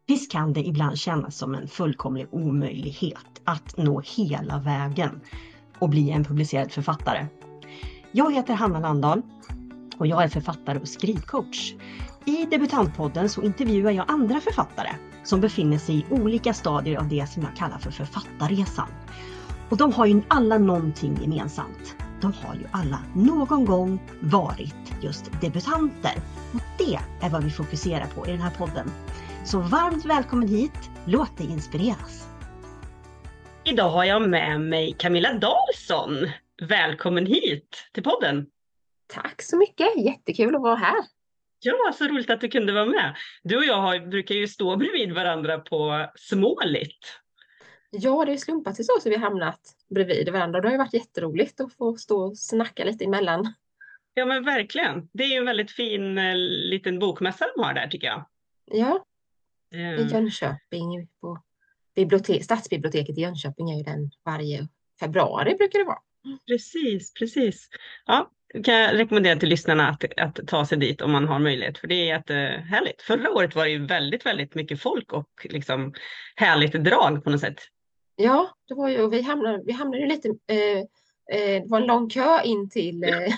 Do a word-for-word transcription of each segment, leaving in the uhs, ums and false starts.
Visst kan det ibland kännas som en fullkomlig omöjlighet att nå hela vägen och bli en publicerad författare. Jag heter Hanna Landahl och jag är författare och skrivcoach. I Debutantpodden så intervjuar jag andra författare som befinner sig i olika stadier av det som jag kallar för författarresan. Och de har ju alla någonting gemensamt. De har ju alla någon gång varit just debutanter. Och det är vad vi fokuserar på i den här podden. Så varmt välkommen hit, låt dig inspireras. Idag har jag med mig Camilla Dahlsson. Välkommen hit till podden. Tack så mycket, jättekul att vara här. Ja, så roligt att du kunde vara med. Du och jag har, brukar ju stå bredvid varandra på Småligt. Ja, det är slumpat sig så så vi har hamnat bredvid varandra. Det har ju varit jätteroligt att få stå och snacka lite emellan. Ja, men verkligen. Det är ju en väldigt fin eh, liten bokmässa de har där, tycker jag. Ja, i Eh, Jönköping på bibliotek, Stadsbiblioteket i Jönköping är ju den varje februari brukar det vara. precis, precis. Ja, kan jag rekommendera till lyssnarna att, att ta sig dit om man har möjlighet. För det är jättehärligt. Förra året var det ju väldigt, väldigt mycket folk och liksom härligt drag på något sätt. Ja, det var ju, vi hamnade, vi hamnade ju lite, eh, eh, det var en lång kö in till eh,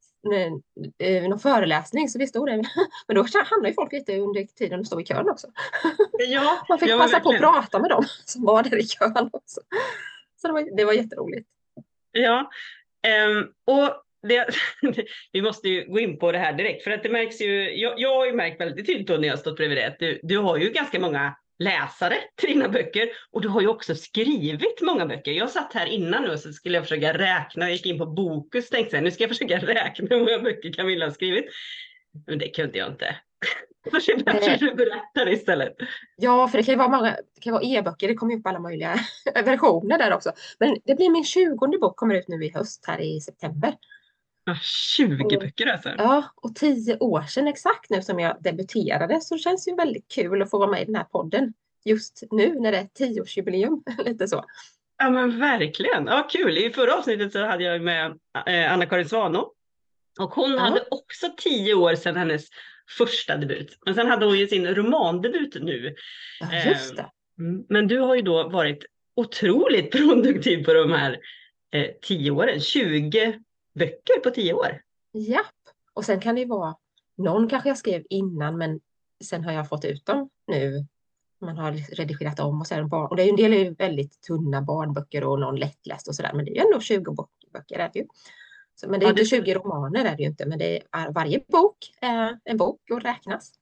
eh, någon föreläsning så vi stod där. Men då hamnade ju folk lite under tiden de stod i kön också. Ja, Man fick ja, men passa på att verkligen. prata med dem som var där i kön också. Så det var, det var jätteroligt. Ja, ehm, och det, vi måste ju gå in på det här direkt. För att det märks ju, jag, jag har ju märkt väldigt tydligt då när jag har stått bredvid det, att du, du har ju ganska många läsare till dina böcker. Och du har ju också skrivit många böcker. Jag satt här innan nu så skulle jag försöka räkna. Jag gick in på Bokus och tänkte nu ska jag försöka räkna hur många böcker Camilla har skrivit. Men det kunde jag inte. Så därför du berättar istället. Ja, för det kan ju vara många, det kan vara e-böcker, det kommer ju upp alla möjliga versioner där också. Men det blir min tjugonde bok, kommer ut nu i höst här i september. Ja, tjugo Och, böcker alltså. ja, och tio år sedan exakt nu som jag debuterade så det känns ju väldigt kul att få vara med i den här podden just nu när det är tioårsjubileum, lite så. Ja men verkligen, ja kul. I förra avsnittet så hade jag med eh, Anna-Karin Svanå. Och hon Ja, hade också tio år sedan hennes första debut. Men sen hade hon ju sin romandebut nu. ja Eh, just det. mm, men du har ju då varit otroligt produktiv på de här eh, tio åren. tjugo böcker på tio år. Japp. Och sen kan det ju vara, någon kanske jag skrev innan men sen har jag fått ut dem nu. Man har redigerat om och sen barn. Och det är ju en del är ju väldigt tunna barnböcker och någon lättläst och sådär. Men det är ju ändå tjugo böcker är det ju. Så, men det är Ja, inte det, tjugo romaner är det ju inte. Men det är varje bok är en bok och räknas.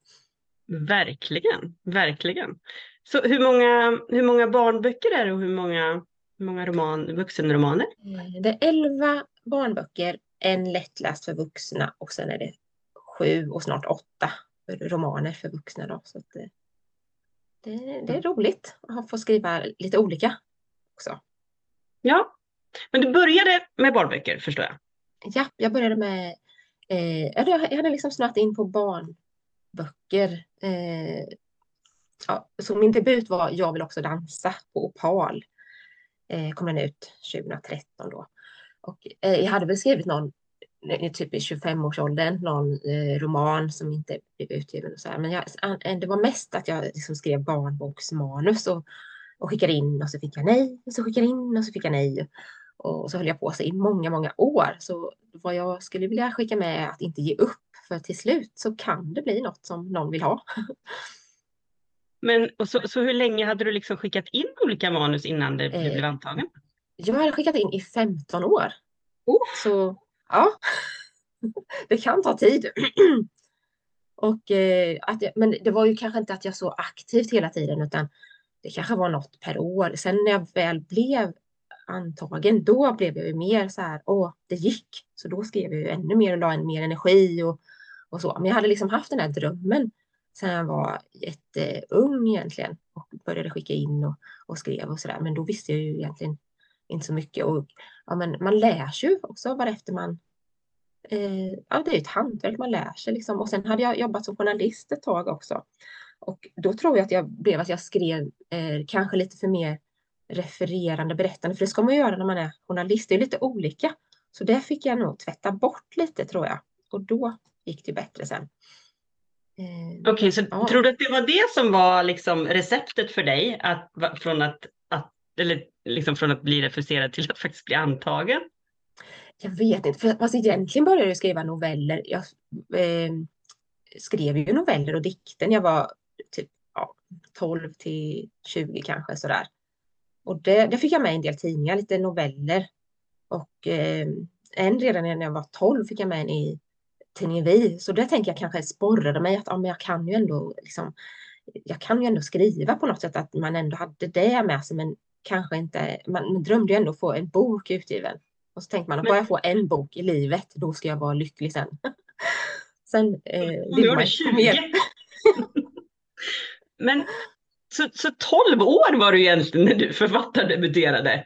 verkligen, verkligen. Så hur många, hur många barnböcker är det och hur många, hur många roman, vuxenromaner? Eh, Det är elva barnböcker, en lättläst för vuxna och sen är det sju och snart åtta romaner för vuxna. Då. Så att det, det, det är roligt att få skriva lite olika också. Ja, men du började med barnböcker förstår jag. Ja, jag började med, eh, jag hade jag hade liksom snöat in på barnböcker. Eh, ja, så min debut var Jag vill också dansa på Opal. Eh, kom den ut tjugohundratretton då. Och eh, jag hade väl skrivit någon, eh, typ i tjugofem-årsåldern, någon eh, roman som inte blev utgiven. Och så här. Men jag, an- det var mest att jag liksom skrev barnboksmanus och, och skickade in och så fick jag nej. Och så skickade jag in och så fick jag nej. Och så höll jag på sig i många, många år. Så vad jag skulle vilja skicka med är att inte ge upp. För till slut så kan det bli något som någon vill ha. Men och så, så hur länge hade du liksom skickat in olika manus innan det, det Eh, blev antagen? jag hade skickat in i femton år. Oh. Så ja, det kan ta tid. Och, eh, att jag, men det var ju kanske inte att jag så aktivt hela tiden utan det kanske var något per år. Sen när jag väl blev antagen då blev jag ju mer så här, åh det gick. Så då skrev jag ju ännu mer och la en mer energi och, och så. Men jag hade liksom haft den här drömmen sen jag var jätteung egentligen och började skicka in och, och skrev och sådär. Men då visste jag ju egentligen inte så mycket. Och ja, men man lär sig ju också varefter man eh, ja, det är ett hantverk man lär sig liksom. Och sen hade jag jobbat som journalist ett tag också. Och då tror jag att jag blev att jag skrev eh, kanske lite för mer refererande, berättande. För det ska man göra när man är journalist. Det är lite olika. Så det fick jag nog tvätta bort lite tror jag. Och då gick det bättre sen. Eh, Okej, så ja. tror du att det var det som var liksom receptet för dig? Att, va- från att, att, eller liksom från att bli refuserad till att faktiskt bli antagen? Jag vet inte, för, fast egentligen började jag skriva noveller. Jag eh, skrev ju noveller och dikter när jag var typ ja, tolv till tjugo kanske sådär. Och det, det fick jag med i en del tidningar, lite noveller. Och eh, en redan när jag var tolv fick jag med en i tidningen Vi. Så det tänker jag kanske sporrade mig att ja, men jag kan ju ändå liksom, jag kan ju ändå skriva på något sätt, att man ändå hade det med sig, men kanske inte, man, man drömde ju ändå få en bok utgiven. Och så tänkte man att bara Men jag får en bok i livet, då ska jag vara lycklig sen. Sen eh, nu vill var man du inte få mer. tjugo. Men så, så tolv år var du egentligen när du författardebuterade?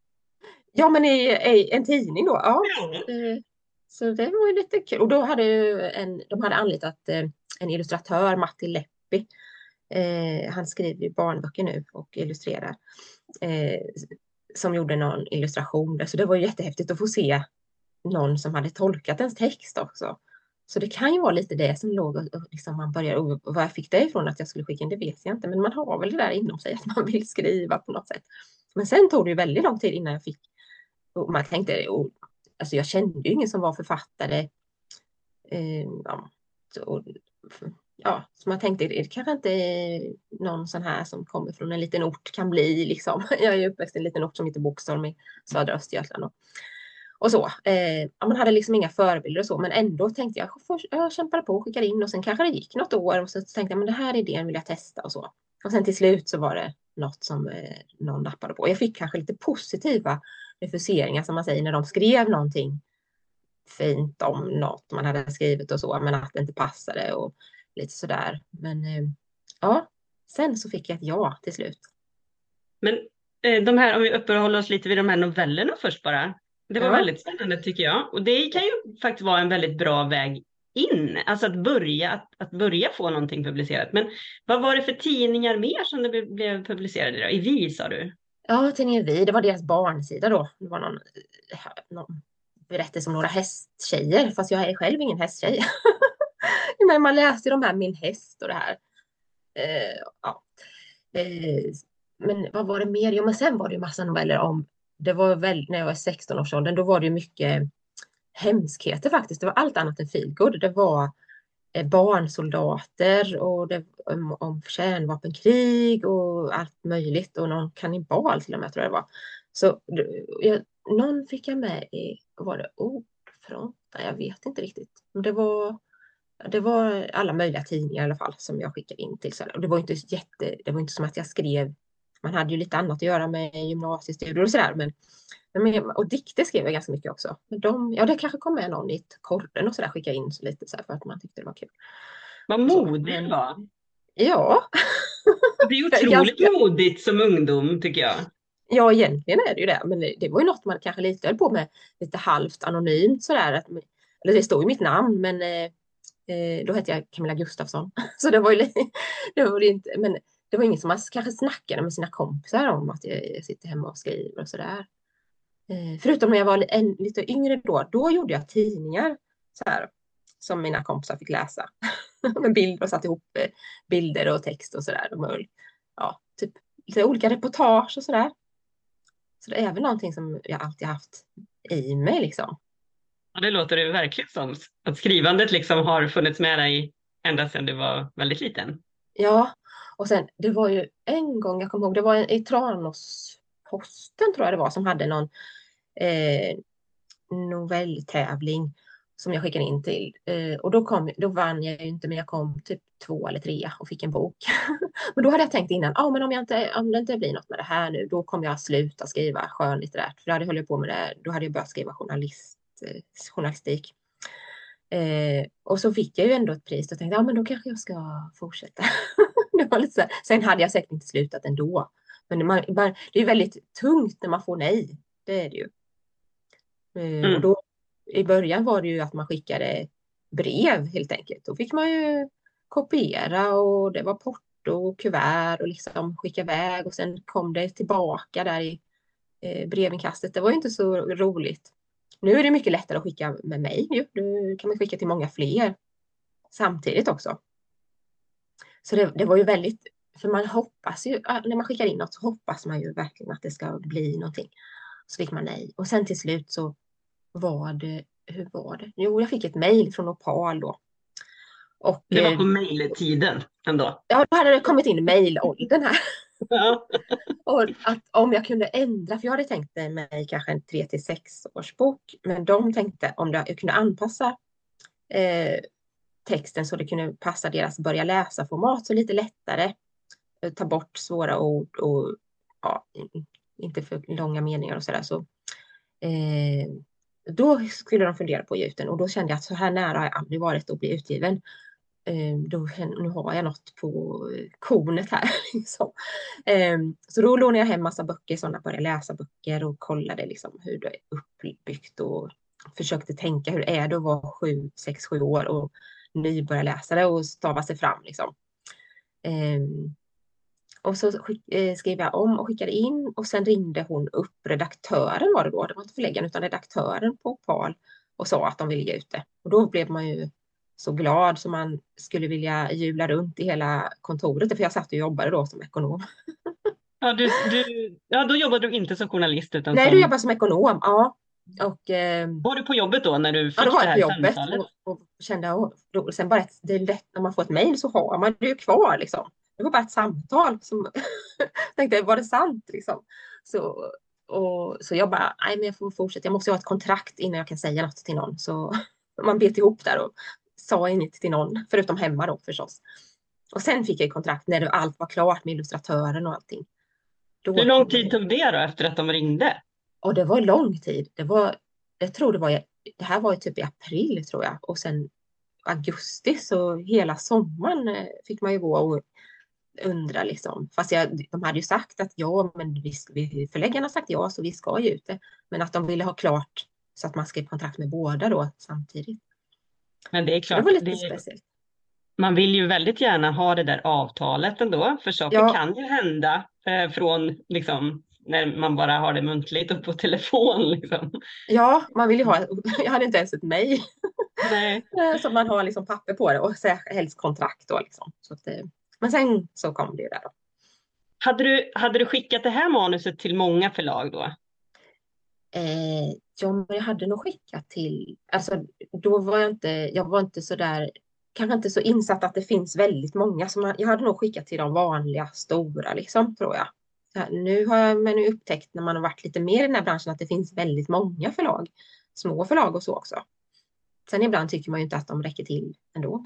Ja, men i, i en tidning då, ja. Ja. Eh, Så det var ju lite kul. Och då hade ju en, de hade anlitat eh, en illustratör, Matti Leppi. Eh, han skriver ju barnböcker nu och illustrerar. Eh, som gjorde någon illustration där. Så det var ju jättehäftigt att få se någon som hade tolkat ens text också. Så det kan ju vara lite det som låg och, och liksom man börjar, och vad jag fick det ifrån att jag skulle skicka in, det vet jag inte. Men man har väl det där inom sig att man vill skriva på något sätt. Men sen tog det ju väldigt lång tid innan jag fick, och man tänkte, och, alltså jag kände ju ingen som var författare. Eh, ja, så, ja, så man tänkte, det kanske inte är någon sån här som kommer från en liten ort kan bli liksom. Jag är ju uppväxt i en liten ort som heter Boxholm i södra Östergötland. Och, och så. Eh, man hade liksom inga förebilder och så, men ändå tänkte jag, först, jag kämpade på och skickade in och sen kanske det gick något år och så tänkte jag, men det här idén vill jag testa och så. Och sen till slut så var det något som eh, någon nappade på. Jag fick kanske lite positiva refuseringar som man säger när de skrev någonting fint om något man hade skrivit och så, men att det inte passade och lite sådär. Men eh, ja, sen så fick jag ett ja till slut. Men eh, de här, om vi uppehåller oss lite vid de här novellerna först bara. Det var Ja. väldigt spännande tycker jag. Och det kan ju faktiskt vara en väldigt bra väg in. Alltså att börja, att, att börja få någonting publicerat. Men vad var det för tidningar mer som det blev, blev publicerade då? I Vi sa du? Ja, tidningen Vi, det var deras barnsida då. Det var någon, någon berättelse om några hästtjejer, fast jag är själv ingen hästtjej. Men man läste ju de här Min häst och det här. Eh, ja. eh, men vad var det mer? Jo, men sen var det ju massa noveller om, det var väl när jag var sexton-årsåldern, då var det ju mycket hemskheter faktiskt. Det var allt annat än feelgood. Det var eh, barnsoldater och det, om, om kärnvapenkrig och allt möjligt och någon kannibal till och med tror jag det var. Så jag, någon fick jag med i, var det Ordfronten? Jag vet inte riktigt. Men det var det var alla möjliga tidningar i alla fall som jag skickade in till. Och det var inte jätte, det var inte som att jag skrev, man hade ju lite annat att göra med gymnasiestudier och sådär. Men, men, och dikter skrev jag ganska mycket också. Men de, ja, det kanske kom med någon i ett korren och sådär, skicka in så lite så här för att man tyckte det var kul. Vad modig du var. Ja. Det är otroligt ganska modigt som ungdom tycker jag. Ja, egentligen är det ju det. Men det, det var ju något man kanske lite höll på med lite halvt anonymt sådär. Att, eller det stod ju mitt namn, men eh, då hette jag Camilla Gustafsson. Så det var ju det var ju inte, men det var ingen som man kanske snackade med sina kompisar om att jag sitter hemma och skriver och sådär. Förutom när jag var en, lite yngre då, då gjorde jag tidningar så här, som mina kompisar fick läsa. Med bilder och satt ihop bilder och text och sådär. Ja, typ lite olika reportage och sådär. Så det är väl någonting som jag alltid haft i mig liksom. Ja, det låter det verkligen som. Att skrivandet liksom har funnits med dig ända sedan du var väldigt liten. Ja, och sen det var ju en gång, jag kommer ihåg, det var en, i Tranåsposten tror jag det var, som hade någon eh, novelltävling som jag skickade in till. Eh, och då, kom, då vann jag ju inte, men jag kom typ två eller tre och fick en bok. Men då hade jag tänkt innan, ah, men om, jag inte, om det inte blir något med det här nu, då kommer jag sluta skriva skönlitterärt. För då hade jag hållit på med det, då hade jag börjat skriva journalist, eh, journalistik. Eh, och så fick jag ju ändå ett pris och tänkte, ja ah, men då kanske jag ska fortsätta. Det var lite så här. Sen hade jag säkert inte slutat ändå. Men man, man, det är väldigt tungt när man får nej. Det är det ju. Eh, mm. Och då, i början var det ju att man skickade brev helt enkelt. Då fick man ju kopiera och det var porto och kuvert och liksom skicka iväg. Och sen kom det tillbaka där i eh, brevinkastet. Det var ju inte så roligt. Nu är det mycket lättare att skicka med mig. Nu kan man skicka till många fler samtidigt också. Så det, det var ju väldigt, för man hoppas ju, när man skickar in något så hoppas man ju verkligen att det ska bli någonting. Så fick man nej. Och sen till slut så var det, hur var det? Jo, jag fick ett mejl från Opal då. Och Det var eh, på mejltiden ändå. ja, då hade det kommit in mejlåldern här. Ja. Och att om jag kunde ändra, för jag hade tänkt mig kanske en tre till sex års bok, men de tänkte om jag kunde anpassa eh, texten så det kunde passa deras börja läsa-format så lite lättare. Ta bort svåra ord och ja, inte för långa meningar och sådär. Så, eh, då skulle de fundera på att ge ut den och då kände jag att så här nära har jag aldrig varit att bli utgiven. Eh, då, nu har jag något på kornet här. Liksom. Eh, så då lånade jag hem massa böcker, sådana började läsa böcker och kollade liksom hur det är uppbyggt och försökte tänka hur är det att vara sju, sex, sju år och nybörjarläsare och stava sig fram liksom. Eh, och så skick, eh, skrev jag om och skickade in och sen ringde hon upp, redaktören var det då, det var inte förläggaren utan redaktören på Opal och sa att de ville ge ut det. Och då blev man ju så glad som man skulle vilja jula runt i hela kontoret, för jag satt och jobbade då som ekonom. Ja, du, du, ja, då jobbade du inte som journalist utan Nej, som... du jobbar som ekonom, ja. Och, eh, var du på jobbet då när du fick ja, då var det jag här på jobbet samtalet? och, och kände, och, då, sen bara ett, det är lätt när man får ett mejl så har man det ju kvar liksom. Det var bara ett samtal som tänkte, var det sant liksom? Så, och, så jag bara, nej men jag får fortsätta, jag måste ha ett kontrakt innan jag kan säga något till någon. Så man bet ihop där och sa inget till någon, förutom hemma då förstås. Och sen fick jag kontrakt när det, allt var klart med illustratören och allting. Då, Hur lång tid tog det då efter att de ringde? och det var lång tid. Det var, jag tror det var, det här var ju typ i april tror jag. Och sen augusti så hela sommaren fick man ju gå och undra liksom. Fast jag, de hade ju sagt att ja, men vi, förläggarna har sagt ja så vi ska ge ut det. Men att de ville ha klart så att man skrev kontrakt med båda då samtidigt. Men det är Så klart, det var lite det, speciellt. man vill ju väldigt gärna ha det där avtalet ändå, för saker Ja. kan ju hända eh, från liksom när man bara har det muntligt och på telefon liksom. Ja, man vill ju ha, jag hade inte ens ett mejl. Nej. Så man har liksom papper på det och helst kontrakt då liksom. Så att, men sen så kom det ju där då. Hade du, hade du skickat det här manuset till många förlag då? Eh, ja, men jag hade nog skickat till, alltså då var jag inte, jag var inte så där, kanske inte så insatt att det finns väldigt många som jag hade nog skickat till de vanliga stora liksom, tror jag. Så nu har jag men nu upptäckt när man har varit lite mer i den här branschen att det finns väldigt många förlag, små förlag och så också. Sen ibland tycker man ju inte att de räcker till ändå.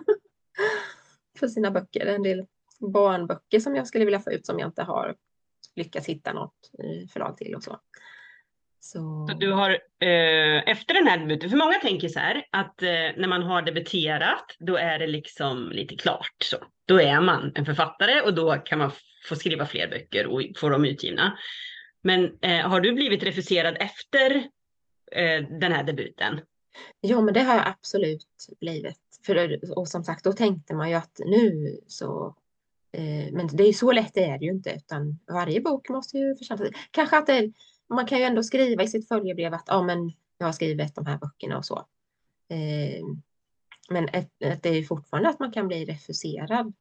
För sina böcker, en del barnböcker som jag skulle vilja få ut som jag inte har lyckats hitta något förlag till och så. Så... Så du har eh, efter den här debuten, för många tänker så här att eh, när man har debuterat då är det liksom lite klart så. Då är man en författare och då kan man få skriva fler böcker och få dem utgivna. Men eh, har du blivit refuserad efter eh, den här debuten? Ja, men det har jag absolut blivit. För, och som sagt, då tänkte man ju att nu så... Eh, men det är ju så lätt det är det ju inte, utan varje bok måste ju förtjäna. Kanske att det, man kan ju ändå skriva i sitt följebrev att ja, men jag har skrivit de här böckerna och så. Eh, men att, att det är fortfarande att man kan bli refuserad.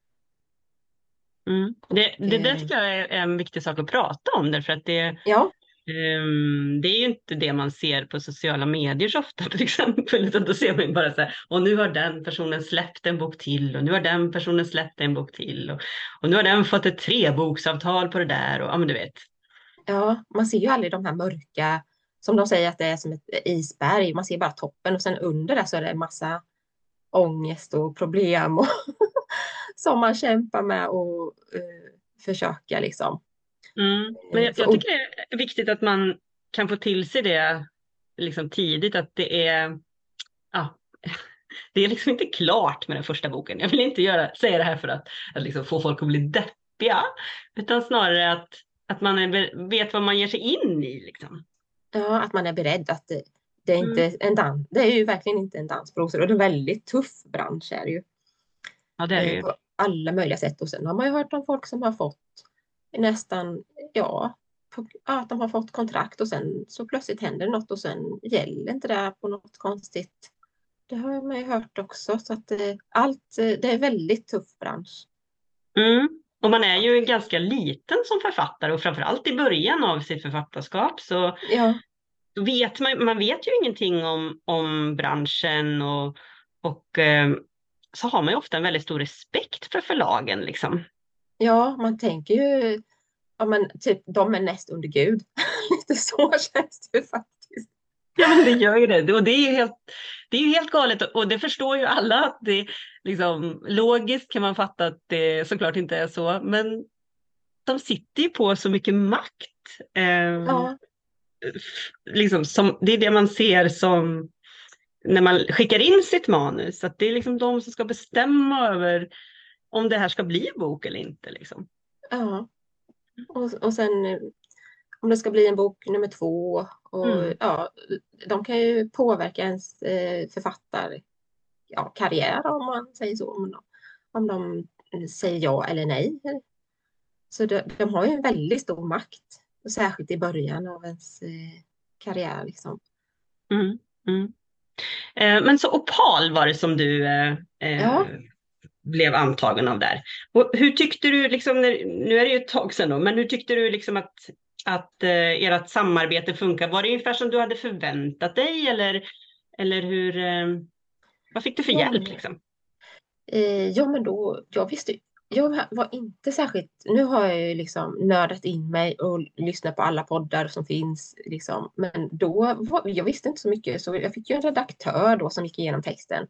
Mm. Det, det där Eh, tycker jag är en viktig sak att prata om, därför att det, ja, um, det är ju inte det man ser på sociala medier så ofta till exempel, utan då ser man ju bara så här, och nu har den personen släppt en bok till och nu har den personen släppt en bok till och, och nu har den fått ett treboksavtal på det där och ja men du vet. ja, man ser ju aldrig de här mörka, som de säger att det är som ett isberg. Man ser bara toppen och sen under det så är det en massa ångest och problem och som man kämpar med och uh, försöka liksom. Mm. Men jag, jag tycker det är viktigt att man kan få till sig det liksom tidigt, att det är, ja, det är liksom inte klart med den första boken. Jag vill inte göra, säga det här för att, att liksom få folk att bli deppiga, utan snarare att, att man är, vet vad man ger sig in i. Liksom. Ja, att man är beredd att det, det är inte Mm. en dans. Det är ju verkligen inte en dans på rosor och det är en väldigt tuff bransch är det ju. Ja, det är det ju. På alla möjliga sätt. Och sen har man ju hört om folk som har fått nästan, ja, på, att de har fått kontrakt och sen så plötsligt händer något och sen gäller inte det på något konstigt det har man ju hört också. Så att eh, allt, eh, det är väldigt tuff bransch. Mm. Och man är ju ganska liten som författare och framförallt i början av sitt författarskap så Ja, vet man, man vet ju ingenting om, om branschen och, och eh, så har man ju ofta en väldigt stor respekt för förlagen liksom. ja, man tänker ju, ja men typ de är näst under Gud. Lite så känns det ju faktiskt. Ja men det gör ju det och det är ju helt, det är ju helt galet och det förstår ju alla att det liksom logiskt kan man fatta att det såklart inte är så men de sitter ju på så mycket makt. Eh, Ja, liksom som, det är det man ser som när man skickar in sitt manus, att det är liksom de som ska bestämma över om det här ska bli en bok eller inte. Liksom. ja. Och, och sen eh, om det ska bli en bok nummer två. Och, Mm. ja, de kan ju påverka ens eh, författar, ja, karriär om man säger så. Om de, om de säger ja eller nej. Så de, de har ju en väldigt stor makt. Och särskilt i början av ens eh, karriär. Liksom. Mm. Mm. Eh, men så Opal var det som du eh, eh, Ja, blev antagen av där. Och hur tyckte du, liksom, när, nu är det ju ett tag sedan då, men hur tyckte du liksom att, att eh, ert samarbete funkar? Var det ungefär som du hade förväntat dig eller, eller hur, eh, vad fick du för ja, hjälp men, liksom? eh, ja, men då, jag visste, jag var inte särskilt, nu har jag ju liksom nördat in mig och lyssnat på alla poddar som finns, liksom. Men då var, jag visste inte så mycket, så jag fick ju en redaktör då som gick igenom texten.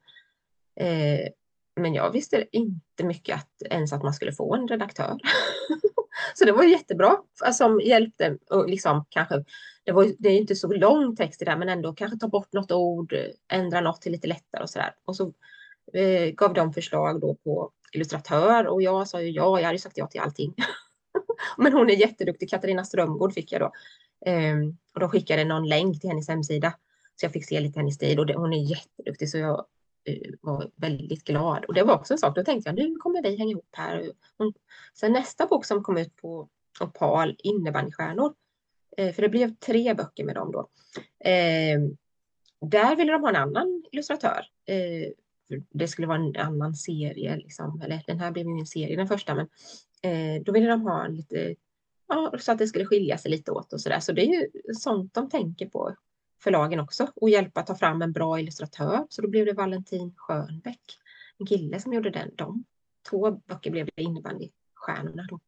Eh, men jag visste inte mycket att, ens att man skulle få en redaktör. Så det var jättebra, som hjälpte och liksom kanske, det, var, det är ju inte så lång text i det här, men ändå kanske ta bort något ord, ändra något till lite lättare och sådär. Och så eh, gav de förslag då på illustratör och jag sa ju ja, jag hade ju sagt ja till allting. Men hon är jätteduktig, Katarina Strömgård fick jag då. Ehm, och de skickade någon länk till hennes hemsida. Så jag fick se lite hennes stil och det, hon är jätteduktig så jag eh, var väldigt glad. Och det var också en sak, då tänkte jag nu kommer vi hänga ihop här. Hon, sen nästa bok som kom ut på Opal, Innebandystjärnor. Eh, för det blev tre böcker med dem då. Ehm, där ville de ha en annan illustratör. Eh, det skulle vara en annan serie, liksom. Eller den här blev ju en serie, den första, men eh, då ville de ha en lite, ja, så att det skulle skilja sig lite åt och sådär. Så det är ju sånt de tänker på, förlagen också, och hjälpa ta fram en bra illustratör. Så då blev det Valentin Schönbeck, en kille som gjorde den. De två böcker blev det Innebandystjärnorna då.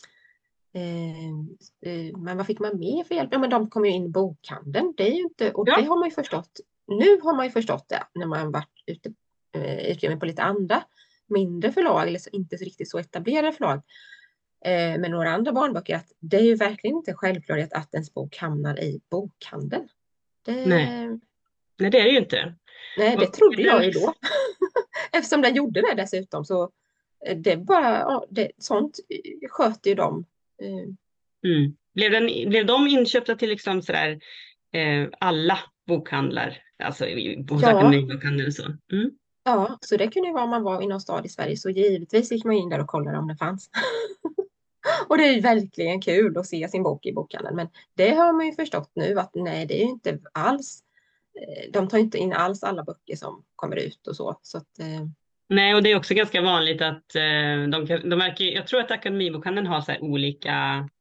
Eh, eh, men vad fick man mer för hjälp? Ja, men de kom ju in i bokhandeln. Det är ju inte, och det Ja. har man ju förstått. Nu har man ju förstått det när man varit ute eh, utgivning på lite andra mindre förlag eller så, inte så riktigt så etablerade förlag. Eh, med några andra barnböcker att det är ju verkligen inte självklart att ens bok hamnar i bokhandeln. Det, Nej. Nej, det är det ju inte. nej, det Och, trodde jag ju då. Eftersom den gjorde det dessutom så eh, det bara, ja, det, sånt eh, sköter ju de. Eh, mm. Blev, den, blev de inköpta till liksom sådär, eh, alla bokhandlar, alltså i ja, bokhandeln och så? Mm. ja, så det kunde ju vara om man var i någon stad i Sverige så givetvis gick man in där och kollade om det fanns. Och det är ju verkligen kul att se sin bok i bokhandeln. Men det har man ju förstått nu att nej, det är ju inte alls. eh, De tar inte in alls alla böcker som kommer ut och så. Så att, eh, Nej, och det är också ganska vanligt att eh, de, kan- de verkar, jag tror att Akademibokhandeln har så här olika,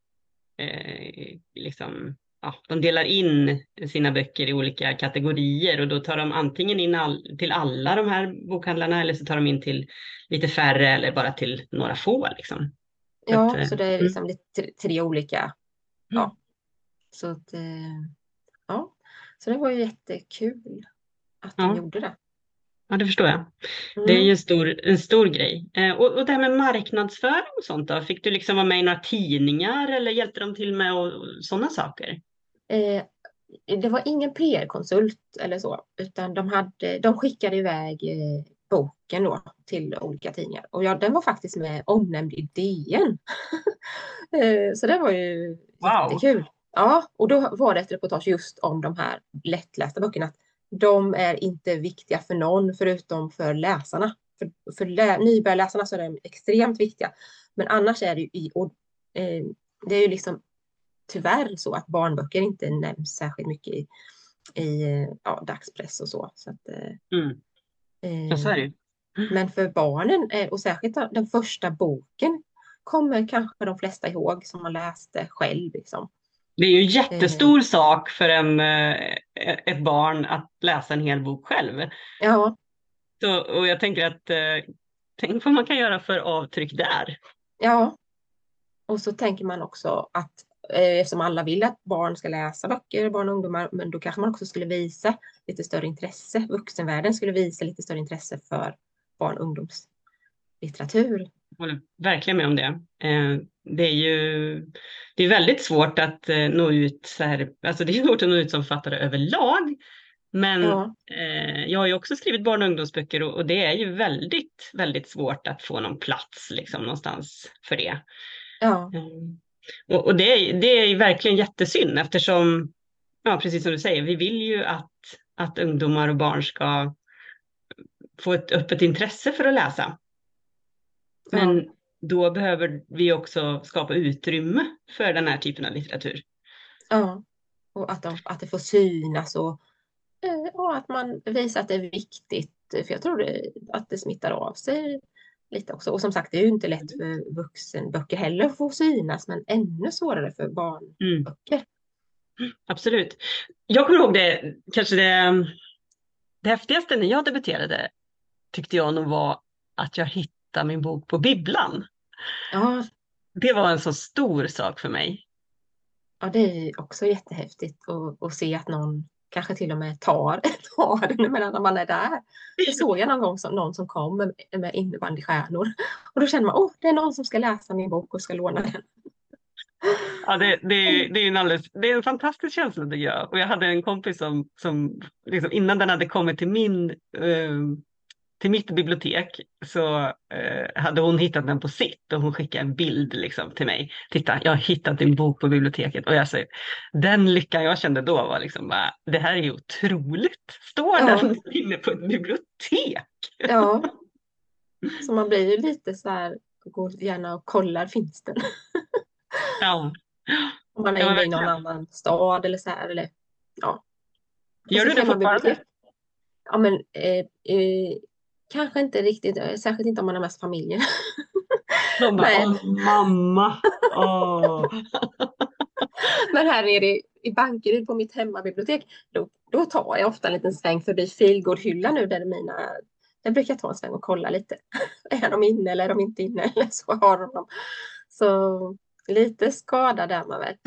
eh, liksom, ja, de delar in sina böcker i olika kategorier och då tar de antingen in all, till alla de här bokhandlarna eller så tar de in till lite färre eller bara till några få liksom. Så att, ja, eh, så det är mm, liksom lite tre, tre olika. mm, Ja, så att, eh, ja, så det var ju jättekul att de ja, gjorde det. ja, det förstår jag. Det är ju Mm. en stor, en stor grej. Eh, och, och det här med marknadsföring och sånt då? Fick du liksom vara med i några tidningar eller hjälpte de till med och, och sådana saker? Eh, det var ingen P R-konsult eller så, utan de, hade, de skickade iväg eh, boken då till olika tidningar. Och ja, den var faktiskt med omnämnd i D N. eh, så det var ju Wow. jättekul. Ja, och då var det ett reportage just om de här lättlästa böckerna. Att de är inte viktiga för någon förutom för läsarna. För, för lä, nybörjarläsarna så är de extremt viktiga. Men annars är det ju i, och, eh, det är ju liksom tyvärr så att barnböcker inte nämns särskilt mycket i, i ja, dagspress och så. Så att, Mm. Ja, så är Eh, det ju. men för barnen, eh, och särskilt den första boken, kommer kanske de flesta ihåg som man läste själv. Liksom. Det är ju en Eh, jättestor sak för en, eh, ett barn att läsa en hel bok själv. ja, Så, och jag tänker att, eh, tänk vad man kan göra för avtryck där. ja. Och så tänker man också att eh, eftersom alla vill att barn ska läsa böcker, barn och ungdomar, men då kanske man också skulle visa lite större intresse. Vuxenvärlden skulle visa lite större intresse för barn och ungdomslitteratur. Jag håller verkligen med om det. Eh, det är ju det är väldigt svårt att eh, nå ut så här, alltså det är svårt att nå ut som författare överlag. Men Ja, eh, jag har ju också skrivit barn- och ungdomsböcker och, och det är ju väldigt, väldigt svårt att få någon plats liksom någonstans för det. ja, Mm. Och, och det, är, det är ju verkligen jättesynd eftersom, ja precis som du säger, vi vill ju att, att ungdomar och barn ska få ett öppet intresse för att läsa. ja, Men då behöver vi också skapa utrymme för den här typen av litteratur. ja. Och att, de, att det får synas och, eh, och att man visar att det är viktigt. För jag tror det, att det smittar av sig lite också. Och som sagt, det är ju inte lätt för vuxenböcker heller att få synas, men ännu svårare för Mm, barnböcker. absolut. Jag kommer ihåg det, kanske det, det häftigaste när jag debuterade tyckte jag nog var att jag hittade min bok på bibblan. Ja, Det var en så stor sak för mig. ja, det är också jättehäftigt att, att se att någon kanske till och med tar, tar den medan man är där. Det såg jag någon gång som någon som kom med, med innebandystjärnor. Och då känner man, åh, det är någon som ska läsa min bok och ska låna den. Ja, det, det, det är en alldeles, det är en fantastisk känsla tycker jag. Och jag hade en kompis som, som liksom, innan den hade kommit till min eh, till mitt bibliotek så eh, hade hon hittat den på sitt och hon skickade en bild liksom, till mig. Titta, jag har hittat din bok på biblioteket. Och jag säger, den lyckan jag kände då var liksom bara, det här är ju otroligt. Står Ja, den inne på ett bibliotek? ja. Så man blir ju lite så här, går gärna och kollar, finns den? Ja. Om man är Ja, inne i någon verkligen. annan stad eller så här. Eller, ja. Och Gör så du det temabibliotek. fortfarande? Ja, men eh, eh, kanske inte riktigt, eh, särskilt inte om man har mest familjen. De bara, Nej, åh mamma. Åh. men här nere i, i Bankeryd på mitt hemmabibliotek, då, då tar jag ofta en liten sväng förbi Feelgood-hyllan nu där mina, där brukar jag ta en sväng och kolla lite. Är de inne eller är de inte inne eller så har de dem. Så lite skada där man väl.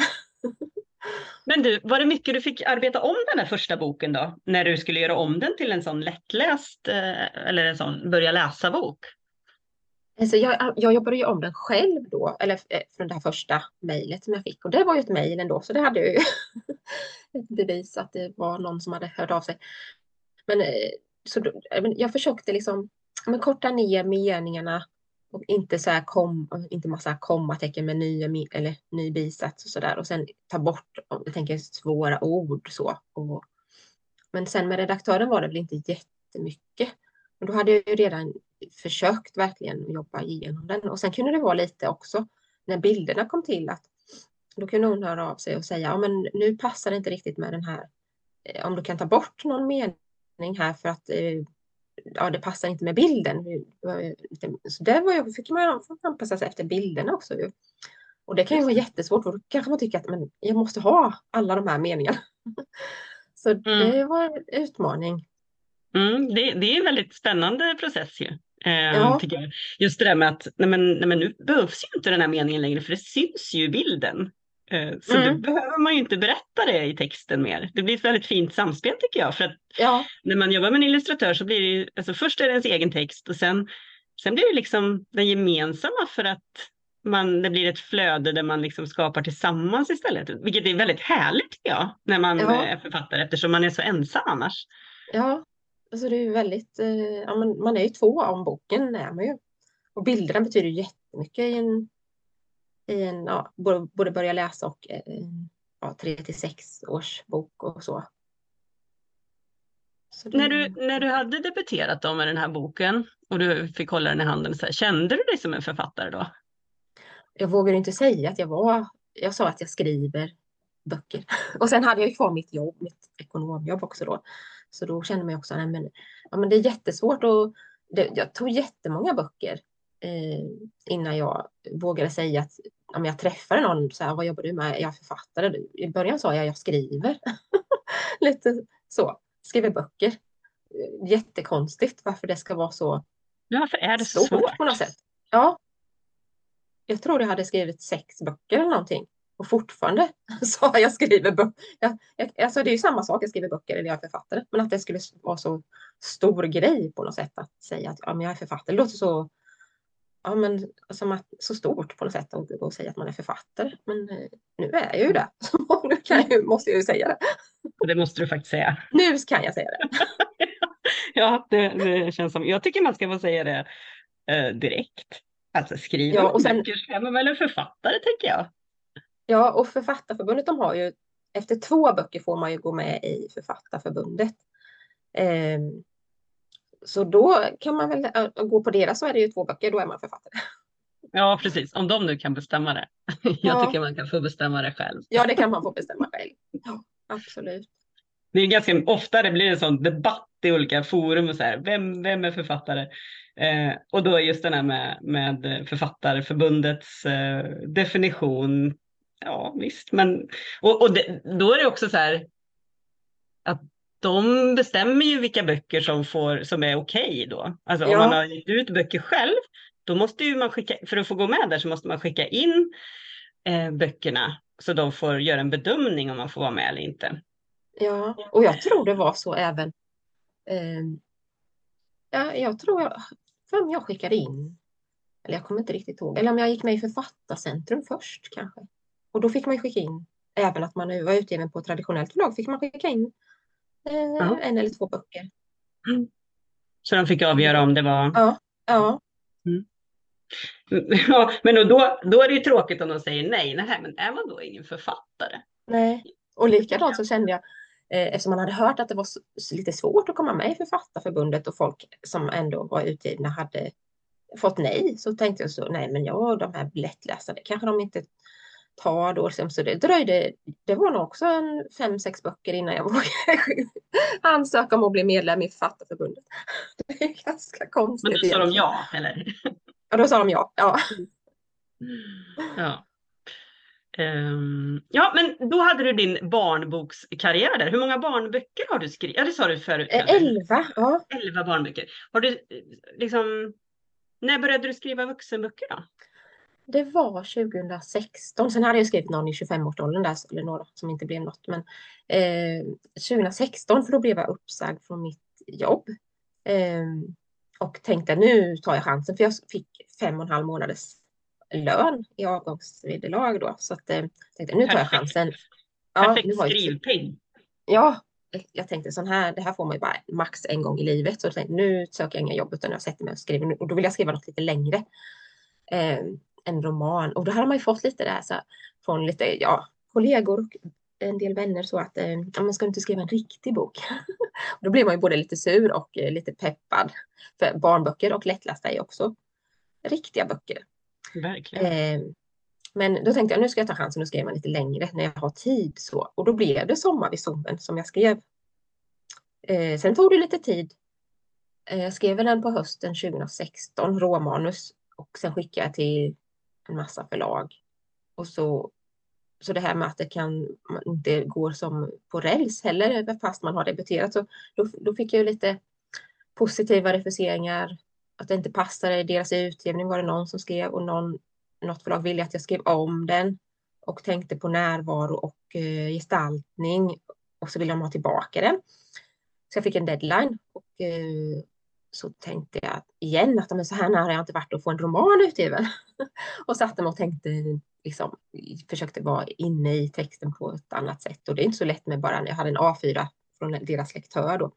Men du, var det mycket du fick arbeta om den här första boken då? När du skulle göra om den till en sån lättläst eh, eller en sån börja läsa-bok? Alltså jag, jag jobbade ju om den själv då, eller eh, från det här första mejlet som jag fick. Och det var ju ett mejl ändå, så det hade jag ju ett bevis att det var någon som hade hört av sig. Men, eh, så då, eh, men jag försökte liksom men korta ner meningarna och inte så här kom, inte massa kommatecken med nya, me- eller ny bisats och sådär. Och sen ta bort, om jag tänker svåra ord så. Och, men sen med redaktören var det väl inte jättemycket. Men då hade jag ju redan försökt verkligen jobba igenom den. Och sen kunde det vara lite också när bilderna kom till att då kunde hon höra av sig och säga, ja men nu passar det inte riktigt med den här, eh, om du kan ta bort någon mening här för att eh, ja, det passar inte med bilden. Så där var jag, fick man anpassa sig efter bilderna också. Ju. Och det kan ju vara jättesvårt, för då kanske man tycker att men, jag måste ha alla de här meningarna. Så Mm. det var en utmaning. Mm, det, det är en väldigt spännande process ju, eh, Ja, tycker jag. Just det där med att nej men, nej men nu behövs ju inte den här meningen längre för det syns ju i bilden. Eh, så då mm, behöver man ju inte berätta det i texten mer. Det blir ett väldigt fint samspel tycker jag. För att ja, när man jobbar med en illustratör så blir det ju, alltså först är det ens egen text och sen, sen blir det liksom den gemensamma för att man, det blir ett flöde där man liksom skapar tillsammans istället. Vilket är väldigt härligt tycker jag, när man ja, är författare eftersom man är så ensam annars. ja. Alltså det är ju väldigt, eh, ja, man, man är ju två om boken är man ju. Och bilderna betyder ju jättemycket i en, i en ja, både, både börja läsa och eh, ja, tre till sex års bok och så. Så det, När du, när du hade debuterat då med den här boken och du fick hålla den i handen, så här, kände du dig som en författare då? jag vågar inte säga att jag var, jag sa att jag skriver böcker. Och sen hade jag ju kvar mitt jobb, mitt ekonomjobb också då. Så då kände man också, nej men, ja, men det är jättesvårt och det, jag tog jättemånga böcker eh, innan jag vågade säga att om jag träffade någon så här, vad jobbar du med? Jag är författare. I början sa jag, jag skriver. Lite så, skriver böcker. Jättekonstigt varför det ska vara så Varför är det stort svårt? på något sätt. Ja, jag tror jag hade skrivit sex böcker eller någonting. Och fortfarande sa jag skriver böcker. Jag, jag, alltså det är ju samma sak, jag skriver böcker eller jag är författare. Men att det skulle vara så stor grej på något sätt att säga att ja, men jag är författare. Det låter så, ja, men, som att, så stort på något sätt att, att säga att man är författare. Men eh, nu är jag ju det. Så nu kan jag, måste jag ju säga det. Det måste du faktiskt säga. Nu kan jag säga det. Ja, det, det känns som, jag tycker man ska få säga det eh, direkt. Alltså skriva Ja, och sen, böcker så är man väl en författare, tänker jag. Ja, och Författarförbundet, de har ju, efter två böcker får man ju gå med i Författarförbundet. Eh, så då kan man väl äh, gå på deras, så är det ju två böcker, då är man författare. Ja, precis. Om de nu kan bestämma det. Jag Ja. tycker man kan få bestämma det själv. Ja, det kan man få bestämma själv. Ja, absolut. Det är ganska ofta det blir en sån debatt i olika forum och så här. Vem, vem är författare? Eh, och då är just den här med, med Författarförbundets eh, definition. Ja, visst. Men, och och det, då är det också så här att de bestämmer ju vilka böcker som, får, som är okej då. Alltså om Ja. man har gett ut böcker själv, då måste ju man skicka, för att få gå med där så måste man skicka in eh, böckerna så de får göra en bedömning om man får vara med eller inte. Ja, och jag tror det var så även. Eh, ja, jag tror jag, för om jag skickade in, eller jag kommer inte riktigt ihåg, eller om jag gick med i Författarcentrum först kanske. Och då fick man ju skicka in, även att man nu var utgiven på traditionellt förlag, fick man skicka in eh, Ja. en eller två böcker. Mm. Så de fick avgöra om det var... Ja, ja. Mm. Ja, men då, då, då är det ju tråkigt om de säger nej. Nej, men är man då ingen författare? Nej. Och likadant så kände jag, eh, eftersom man hade hört att det var så, så lite svårt att komma med i Författarförbundet och folk som ändå var utgivna hade fått nej, så tänkte jag så, nej men ja, de här lättläsade kanske de inte tar då. Så det dröjde, det var nog också en fem, sex böcker innan jag vågade ansöka om att bli medlem i Författarförbundet. Det är ganska konstigt. Men då sa de ja, eller? Ja, då sa de ja. Ja. Ja. Um, ja, men då hade du din barnbokskarriär där. Hur många barnböcker har du skrivit? Ja, det sa du förut. Eh, Elva, ja. Elva barnböcker. Har du liksom... När började du skriva vuxenböcker då? Det var tjugohundrasexton. Sen hade jag skrivit någon i tjugofem-årsåldern där, eller några som inte blev något. Men eh, tjugohundrasexton, för då blev jag uppsagd från mitt jobb. Eh, och tänkte nu tar jag chansen, för jag fick fem och en halv månaders lön i avgångsvederlag då. Så att, eh, tänkte nu tar jag chansen. Ja, Perfekt nu har jag... skrivpeng. Ja, jag tänkte sån här, det här får man ju bara max en gång i livet. Så jag tänkte, nu söker jag inga jobb utan jag sätter mig och skriver. Och då vill jag skriva något lite längre. Eh, en roman. Och då hade man ju fått lite det här så här, från lite, ja, kollegor och en del vänner så att, eh, man ska inte skriva en riktig bok. Och då blir man ju både lite sur och eh, lite peppad. För barnböcker och lättlästa är också riktiga böcker. Verkligen. Eh, men då tänkte jag, nu ska jag ta chansen och skriva lite längre när jag har tid så. Och då blev det Sommar vid Zoomen som jag skrev. Eh, sen tog det lite tid. Eh, jag skrev den på hösten tjugohundrasexton, råmanus. Och sen skickade jag till en massa förlag. Och så, så det här med att det kan man inte går som på räls heller, fast man har debuterat. Så då, då fick jag ju lite positiva refuseringar. Att det inte passade i deras utgivning var det någon som skrev. Och någon, något förlag ville att jag skrev om den. Och tänkte på närvaro och eh, gestaltning. Och så ville de ha tillbaka den. Så jag fick en deadline. Och eh, så tänkte jag igen att men så här nära har jag inte varit att få en roman utgiven. Och satte mig och tänkte, liksom, försökte vara inne i texten på ett annat sätt. Och det är inte så lätt med bara, jag hade en A fyra från deras lektör då.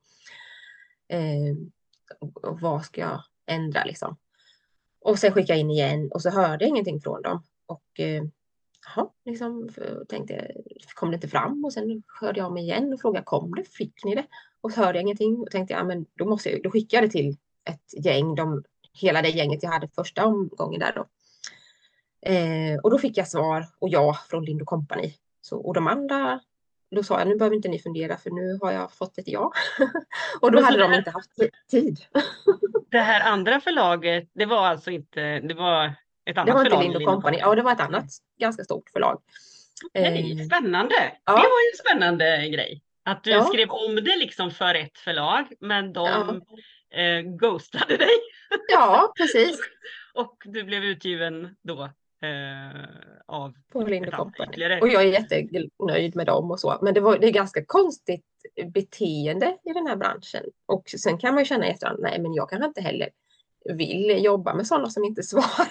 Eh, och, och vad ska jag ändra liksom? Och sen skickade jag in igen och så hörde jag ingenting från dem. Och eh, ja, liksom, tänkte jag, kom det inte fram? Och sen hörde jag mig igen och frågade, kom det? Fick ni det? Och så hörde jag ingenting och tänkte, ja men då måste jag, då skickade jag det till ett gäng, de, hela det gänget jag hade första omgången där då. Eh, och då fick jag svar och ja från Lind och Company. Så, och de andra då sa jag, nu behöver inte ni fundera för nu har jag fått ett ja. Och då Men så hade det de här- inte haft tid. Det här andra förlaget, det var alltså inte, det var ett annat Det var inte förlag? Lind än Company. Ja, det var ett annat ganska stort förlag. Okej, Eh, spännande. ja. Det var ju en spännande grej. Att du Ja. skrev om det liksom för ett förlag, men de Ja. eh, ghostade dig. Ja, precis. Och du blev utgiven då eh, av På Lind ett annat Company. ytterligare. Och jag är jättenöjd med dem och så. Men det, var, det är ganska konstigt beteende i den här branschen. Och sen kan man ju känna i efterhand, nej men jag kanske inte heller vill jobba med sådana som inte svarar.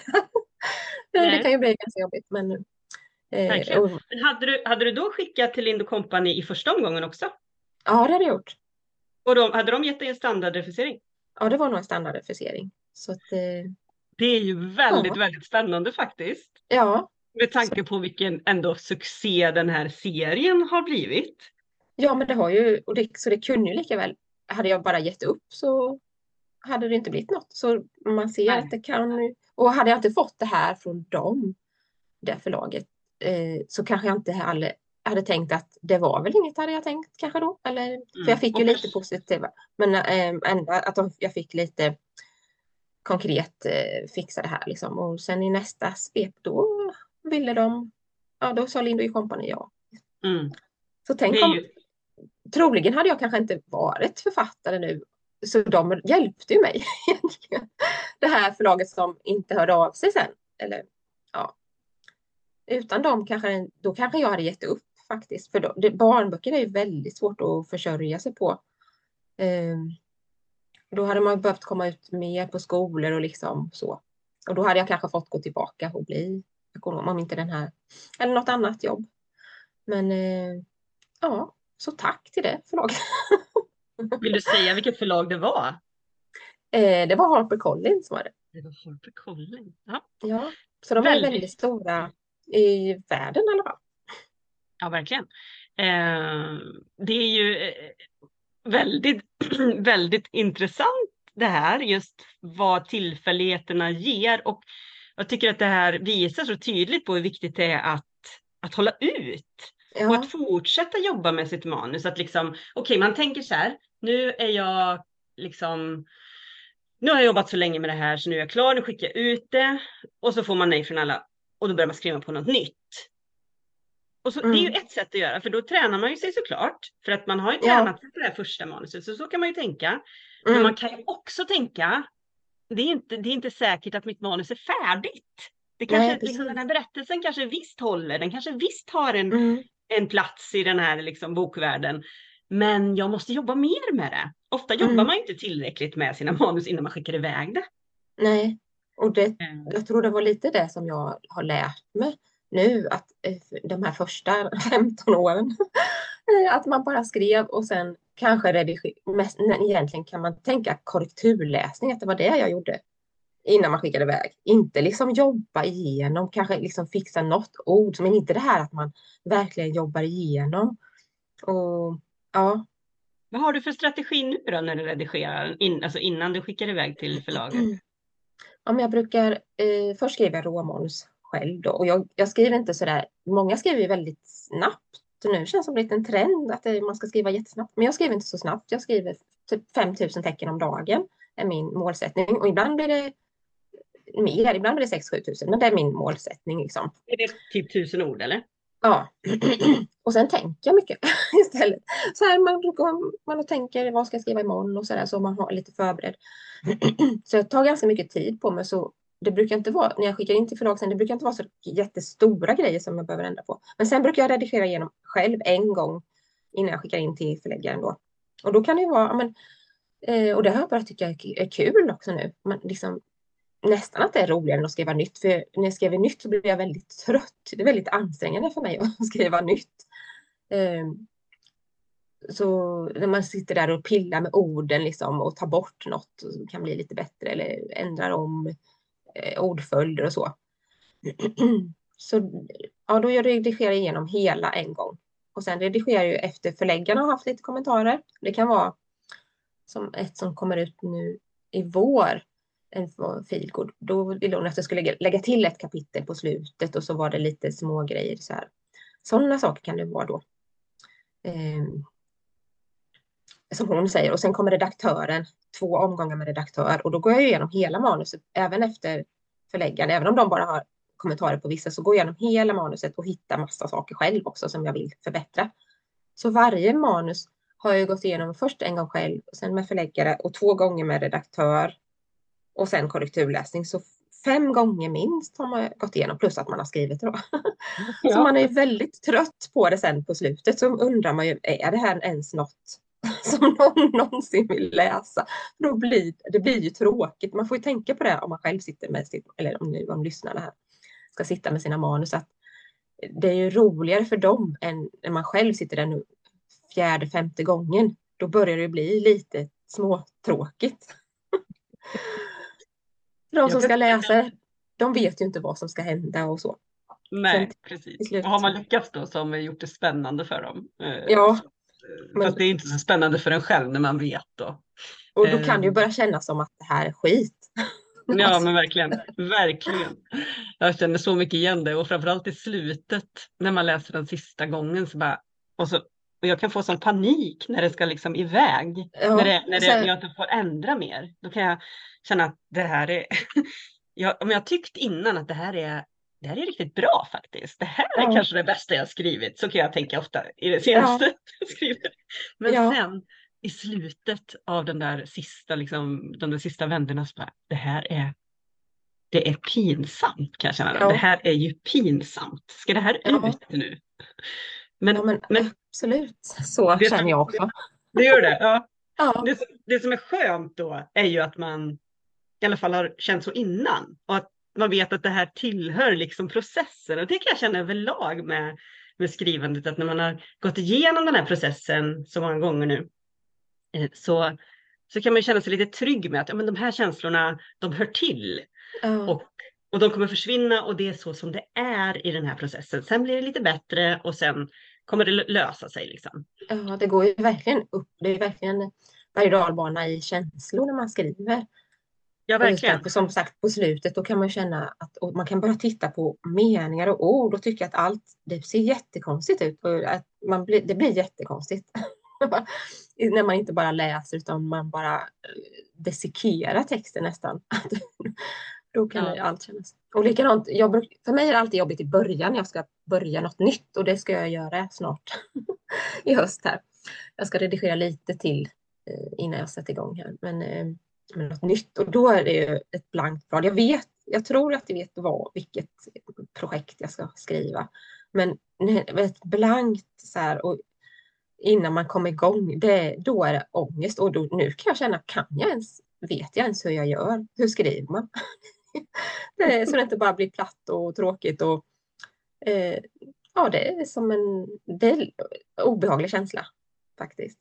Nej. Det kan ju bli ganska jobbigt. Men, eh, Verkligen. och, Men hade du, hade du då skickat till Lind Company i första omgången också? ja, det hade jag gjort. Och de, hade de gett dig en standardrefusering? Ja, det var nog en standardrefusering. Så att, eh, Det är ju väldigt, Ja. väldigt spännande faktiskt. ja. Med tanke på vilken ändå succé den här serien har blivit. Ja, men det har ju, och det, så det kunde ju lika väl, hade jag bara gett upp så hade det inte blivit något. Så man ser Nej. att det kan, och hade jag inte fått det här från dem, det förlaget, eh, så kanske jag inte hade, hade tänkt att det var väl inget, hade jag tänkt kanske då. Eller, Mm. För jag fick ju Och lite först- positiva, men eh, ändå att de, jag fick lite konkret eh, fixa det här liksom. Och sen i nästa svep då ville de, ja då sa Lind Company ja. Mm. Så tänk Det är om, ju, troligen hade jag kanske inte varit författare nu. Så de hjälpte ju mig egentligen. Det här förlaget som inte hörde av sig sen. Eller, ja. Utan dem kanske, då kanske jag hade gett upp faktiskt. För då, det, barnböcker är ju väldigt svårt att försörja sig på. Um, då hade man behövt komma ut mer på skolor och liksom så. Och då hade jag kanske fått gå tillbaka och bli ekonom om inte den här, eller något annat jobb. Men uh, ja, så tack till det förlaget. vill du säga vilket förlag det var? Eh, det var HarperCollins var det. Det var HarperCollins. Ja. Ja, så de är Väldigt. väldigt stora i världen i alla fall. Ja, verkligen. Eh, det är ju eh, väldigt, väldigt intressant det här, just vad tillfälligheterna ger. Och jag tycker att det här visar så tydligt på hur viktigt det är att, att hålla ut. Och Ja, att fortsätta jobba med sitt manus. Att liksom, okej, okay, man tänker så här, nu är jag liksom, nu har jag jobbat så länge med det här så nu är jag klar, nu skickar jag ut det. Och så får man nej från alla och då börjar man skriva på något nytt. Och så, Mm. Det är ju ett sätt att göra, för då tränar man ju sig såklart. För att man har ju Ja. tränat sig på det här första manuset, så så kan man ju tänka. mm. Men man kan ju också tänka, det är inte, det är inte säkert att mitt manus är färdigt. Det kanske, Nej, precis. liksom, den här berättelsen kanske visst håller, den kanske visst har en, Mm. en plats i den här liksom, bokvärlden. Men jag måste jobba mer med det. Ofta jobbar Mm. man inte tillräckligt med sina manus innan man skickar iväg det. Nej, och det, Mm. jag tror det var lite det som jag har lärt mig nu, att eh, de här första femton åren, eh, att man bara skrev och sen kanske redigerade, egentligen kan man tänka korrekturläsning, att det var det jag gjorde innan man skickade iväg. Inte liksom jobba igenom, kanske liksom fixa något ord, men inte det här att man verkligen jobbar igenom. Och ja. Vad har du för strategi nu då när du redigerar, in, alltså innan du skickar iväg till förlaget? Ja, men jag brukar, eh, först skriva råmanus själv då. Och jag, jag skriver inte sådär, många skriver ju väldigt snabbt. Så nu känns det som en trend att det, man ska skriva jättesnabbt. Men jag skriver inte så snabbt. Jag skriver typ fem tusen tecken om dagen är min målsättning. Och ibland blir det mer, ibland blir det sex till sju tusen. Men det är min målsättning liksom. Är det typ tusen ord eller? Ja, och sen tänker jag mycket istället. Så här, man, man tänker vad ska jag skriva imorgon och sådär, så man har lite förberedd. Så jag tar ganska mycket tid på mig, så det brukar inte vara, när jag skickar in till förlag sen, det brukar inte vara så jättestora grejer som jag behöver ändra på. Men sen brukar jag redigera igenom själv en gång innan jag skickar in till förläggaren då. Och då kan det vara, men, eh, och det har jag börjat tycka är kul också nu. Man liksom, nästan att det är roligare än att skriva nytt. För när jag skriver nytt så blir jag väldigt trött. Det är väldigt ansträngande för mig att skriva nytt. Så när man sitter där och pillar med orden liksom, och tar bort något som kan bli lite bättre. Eller ändrar om ordföljder och så. Så ja, då jag redigerar jag igenom hela en gång. Och sen redigerar jag efter förläggarna har haft lite kommentarer. Det kan vara som ett som kommer ut nu i vår. En feelgood. Då ville hon att jag skulle lägga, lägga till ett kapitel på slutet och så var det lite små grejer så här. Sådana saker kan det vara då. Eh, som hon säger. Och sen kommer redaktören, två omgångar med redaktör. Och då går jag igenom hela manuset, även efter förläggaren. Även om de bara har kommentarer på vissa, så går jag igenom hela manuset och hittar massa saker själv också som jag vill förbättra. Så varje manus har jag gått igenom först en gång själv, och sen med förläggare och två gånger med redaktör. Och sen korrekturläsning. Så fem gånger minst har man gått igenom, plus att man har skrivit det då. Ja. Så man är väldigt trött på det sen på slutet. Så undrar man ju, är det här ens något som någon någonsin vill läsa? Då blir, det blir ju tråkigt. Man får ju tänka på det om man själv sitter med sitt, eller om nu om lyssnarna här ska sitta med sina manus, att det är ju roligare för dem än när man själv sitter där nu fjärde, femte gången. Då börjar det bli lite småtråkigt. De som ska läsa, de vet ju inte vad som ska hända och så. Nej, precis. Och har man lyckats då så har man gjort det spännande för dem. Ja. Men... Fast det är inte så spännande för en själv när man vet då. Och då kan det ju börja kännas som att det här är skit. Ja, men verkligen. Verkligen. Jag känner så mycket igen det. Och framförallt i slutet när man läser den sista gången så bara... Och, så, och jag kan få sån panik när det ska liksom iväg. Ja, när det, när det, så... jag inte får ändra mer. Då kan jag känna att det här är... jag, om jag tyckt innan att det här är... Det här är riktigt bra faktiskt. Det här är ja. kanske det bästa jag skrivit. Så kan jag tänka ofta i det senaste ja. jag skrivit. Men ja. sen i slutet av den där sista, liksom, de där sista vänderna så bara, det här är, det är pinsamt kan jag känna. Ja. Det här är ju pinsamt. Ska det här ja. ut nu? Men, ja, men, men absolut, så känner som, jag också. Det gör det, ja. ja. Det, det som är skönt då är ju att man i alla fall har känt så innan. Och att man vet att det här tillhör liksom processen. Och det kan jag känna överlag med, med skrivandet. Att när man har gått igenom den här processen så många gånger nu. Så, så kan man känna sig lite trygg med att ja, men de här känslorna, de hör till. Uh. Och, och de kommer försvinna och det är så som det är i den här processen. Sen blir det lite bättre och sen kommer det lösa sig. Liksom. Ja, det går ju verkligen upp. Det är verkligen berg- och dalbana i känslor när man skriver. Ja, verkligen. Där, som sagt, på slutet då kan man känna att och man kan bara titta på meningar och ord och tycka att allt det ser jättekonstigt ut. Och att man blir, det blir jättekonstigt. När man inte bara läser utan man bara desikerar texten nästan. Då kan ja. allt kännas. Och likadant, jag bruk, för mig är det alltid jobbigt i början. Jag ska börja något nytt och det ska jag göra snart i höst här. Jag ska redigera lite till innan jag sätter igång här. Men, men något nytt och då är det ju ett blankt blad. Jag vet, jag tror att jag vet vad, vilket projekt jag ska skriva. Men ett blankt så här och innan man kommer igång, det, då är det ångest. Och då, nu kan jag känna, kan jag ens, vet jag ens hur jag gör? Hur skriver man? det är, så det inte bara blir platt och tråkigt. Och, eh, ja, det är som en, det är en obehaglig känsla faktiskt.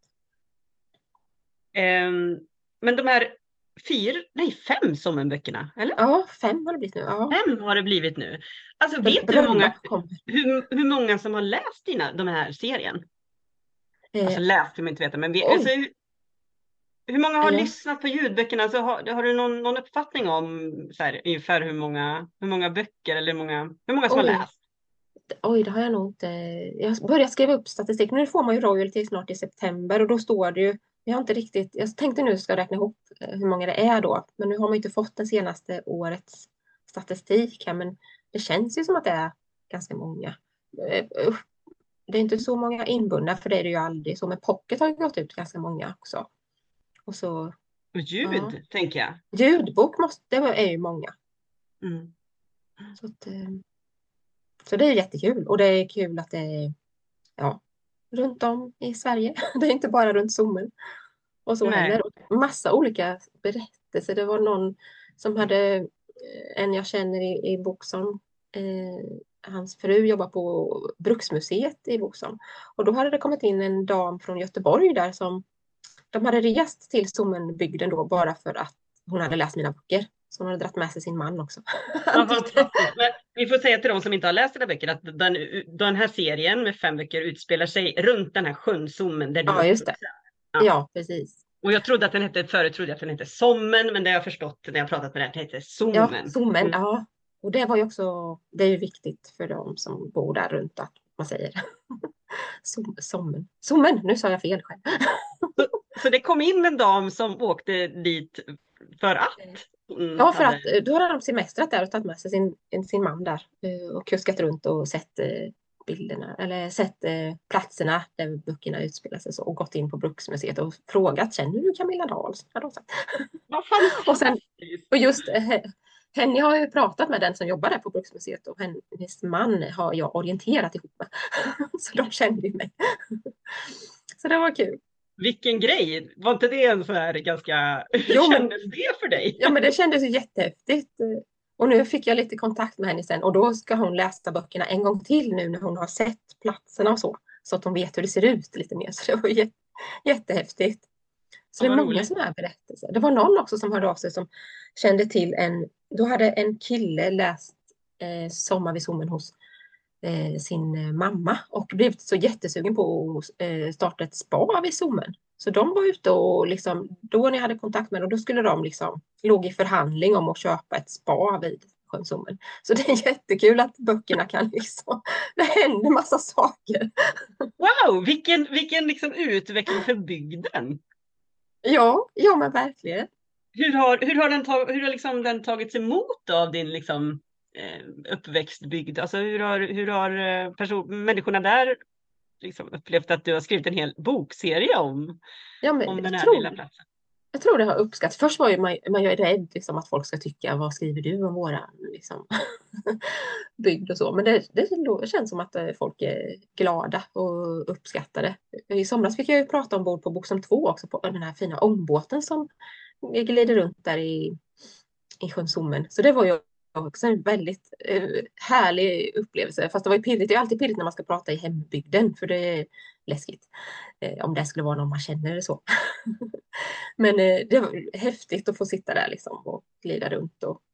Um, men de här fyra, nej fem sommenböckerna, eller? Ja, fem har det blivit nu. Ja. Fem har det blivit nu. Alltså vet du hur många, hur, hur många som har läst dina, de här serien? Alltså läst vill man inte veta, men vi, alltså, hur, hur många har ja. lyssnat på ljudböckerna? Alltså, har, har du någon, någon uppfattning om så här, ungefär hur många, hur många böcker eller hur många, hur många som Oj. har läst? Oj, det har jag nog inte. Jag har börjat skriva upp statistik. Nu får man ju royalty snart i september och då står det ju, jag har inte riktigt, jag tänkte nu ska jag räkna ihop hur många det är då, men nu har man inte fått den senaste årets statistik här, men det känns ju som att det är ganska många. Det är inte så många inbundna, för det är det ju aldrig så. Men Pocket har ju gått ut ganska många också. Och så... Och ljud, ja. tänker jag. Ljudbok måste, det är ju många. Mm. Så, att, så det är jättekul. Och det är kul att det är ja, runt om i Sverige. Det är inte bara runt Sommen. Och så heller. Massa olika berättelser. Det var någon som hade, en jag känner i, i Boxholm, eh, hans fru jobbar på Bruksmuseet i Boxholm. Och då hade det kommit in en dam från Göteborg där som de hade rest till Sommenbygden då bara för att hon hade läst mina böcker. Så hon hade dratt med sig sin man också. Ja, men vi får säga till de som inte har läst den här böcker att den, den här serien med fem böcker utspelar sig runt den här sjön Sommen. Där ja, just det. Ja. ja, precis. Och jag trodde att den hette, förut trodde jag att den hette Sommen, men det har jag förstått när jag pratat med den, den heter Sommen. Ja, Sommen, mm. ja. Och det var ju också, det är ju viktigt för de som bor där runt att man säger. Som, sommen. Sommen, nu sa jag fel själv. Så, så det kom in en dam som åkte dit för att hon Ja, för hade... att eh, då hade de semestrat där och tagit med sig sin, sin man där eh, och kuskat runt och sett eh, bilderna eller sett eh, platserna där böckerna utspelar sig så, och gått in på Bruksmuseet och frågat, känner du Camilla Dahl? Hade de sagt. Vad fan? Och sen, och just eh, henne har jag ju pratat med, den som jobbar där på Bruksmuseet, och hennes man har jag orienterat ihop med. Så de kände ju mig. Så det var kul. Vilken grej! Var inte det en sån här ganska... Hur Jo, men- kändes det för dig? Ja, men det kändes ju jättehäftigt. Och nu fick jag lite kontakt med henne sen, och då ska hon läsa böckerna en gång till nu när hon har sett platserna och så. Så att hon vet hur det ser ut lite mer. Så det var jätte, jättehäftigt. Så Ja, det är vad många roligt. sådana här berättelser. Det var någon också som hörde av sig som kände till en... Då hade en kille läst eh, Sommar vid Sommen hos eh, sin eh, mamma och blivit så jättesugen på att eh, starta ett spa vid Sommen. Så de var ute och liksom, då när jag hade kontakt med dem, då skulle de liksom, låg i förhandling om att köpa ett spa vid sjön Sommen. Så det är jättekul att böckerna kan liksom, det händer massa saker. Wow, vilken, vilken liksom utveckling för bygden. Ja, ja men verkligen. Hur har, hur har, den, tag, hur har liksom den tagits emot av din liksom, eh, uppväxtbygd? Alltså hur har, hur har eh, person, människorna där liksom upplevt att du har skrivit en hel bokserie om, Ja, men om den jag, här tror, lilla platsen? jag tror det har uppskattats. Först var ju man, man är rädd liksom, att folk ska tycka, vad skriver du om våra liksom, bygd och så. Men det, det känns som att eh, folk är glada och uppskattade. I somras fick jag ju prata ombord på Boxholm två också, på den här fina ångbåten som glider runt där i, i sjön Sommen. Så det var ju också en väldigt eh, härlig upplevelse. Fast det var ju pirrigt. Det är alltid pirrigt när man ska prata i hembygden, för det är läskigt. Eh, om det skulle vara någon man känner eller så. Men eh, det var häftigt att få sitta där liksom och glida runt och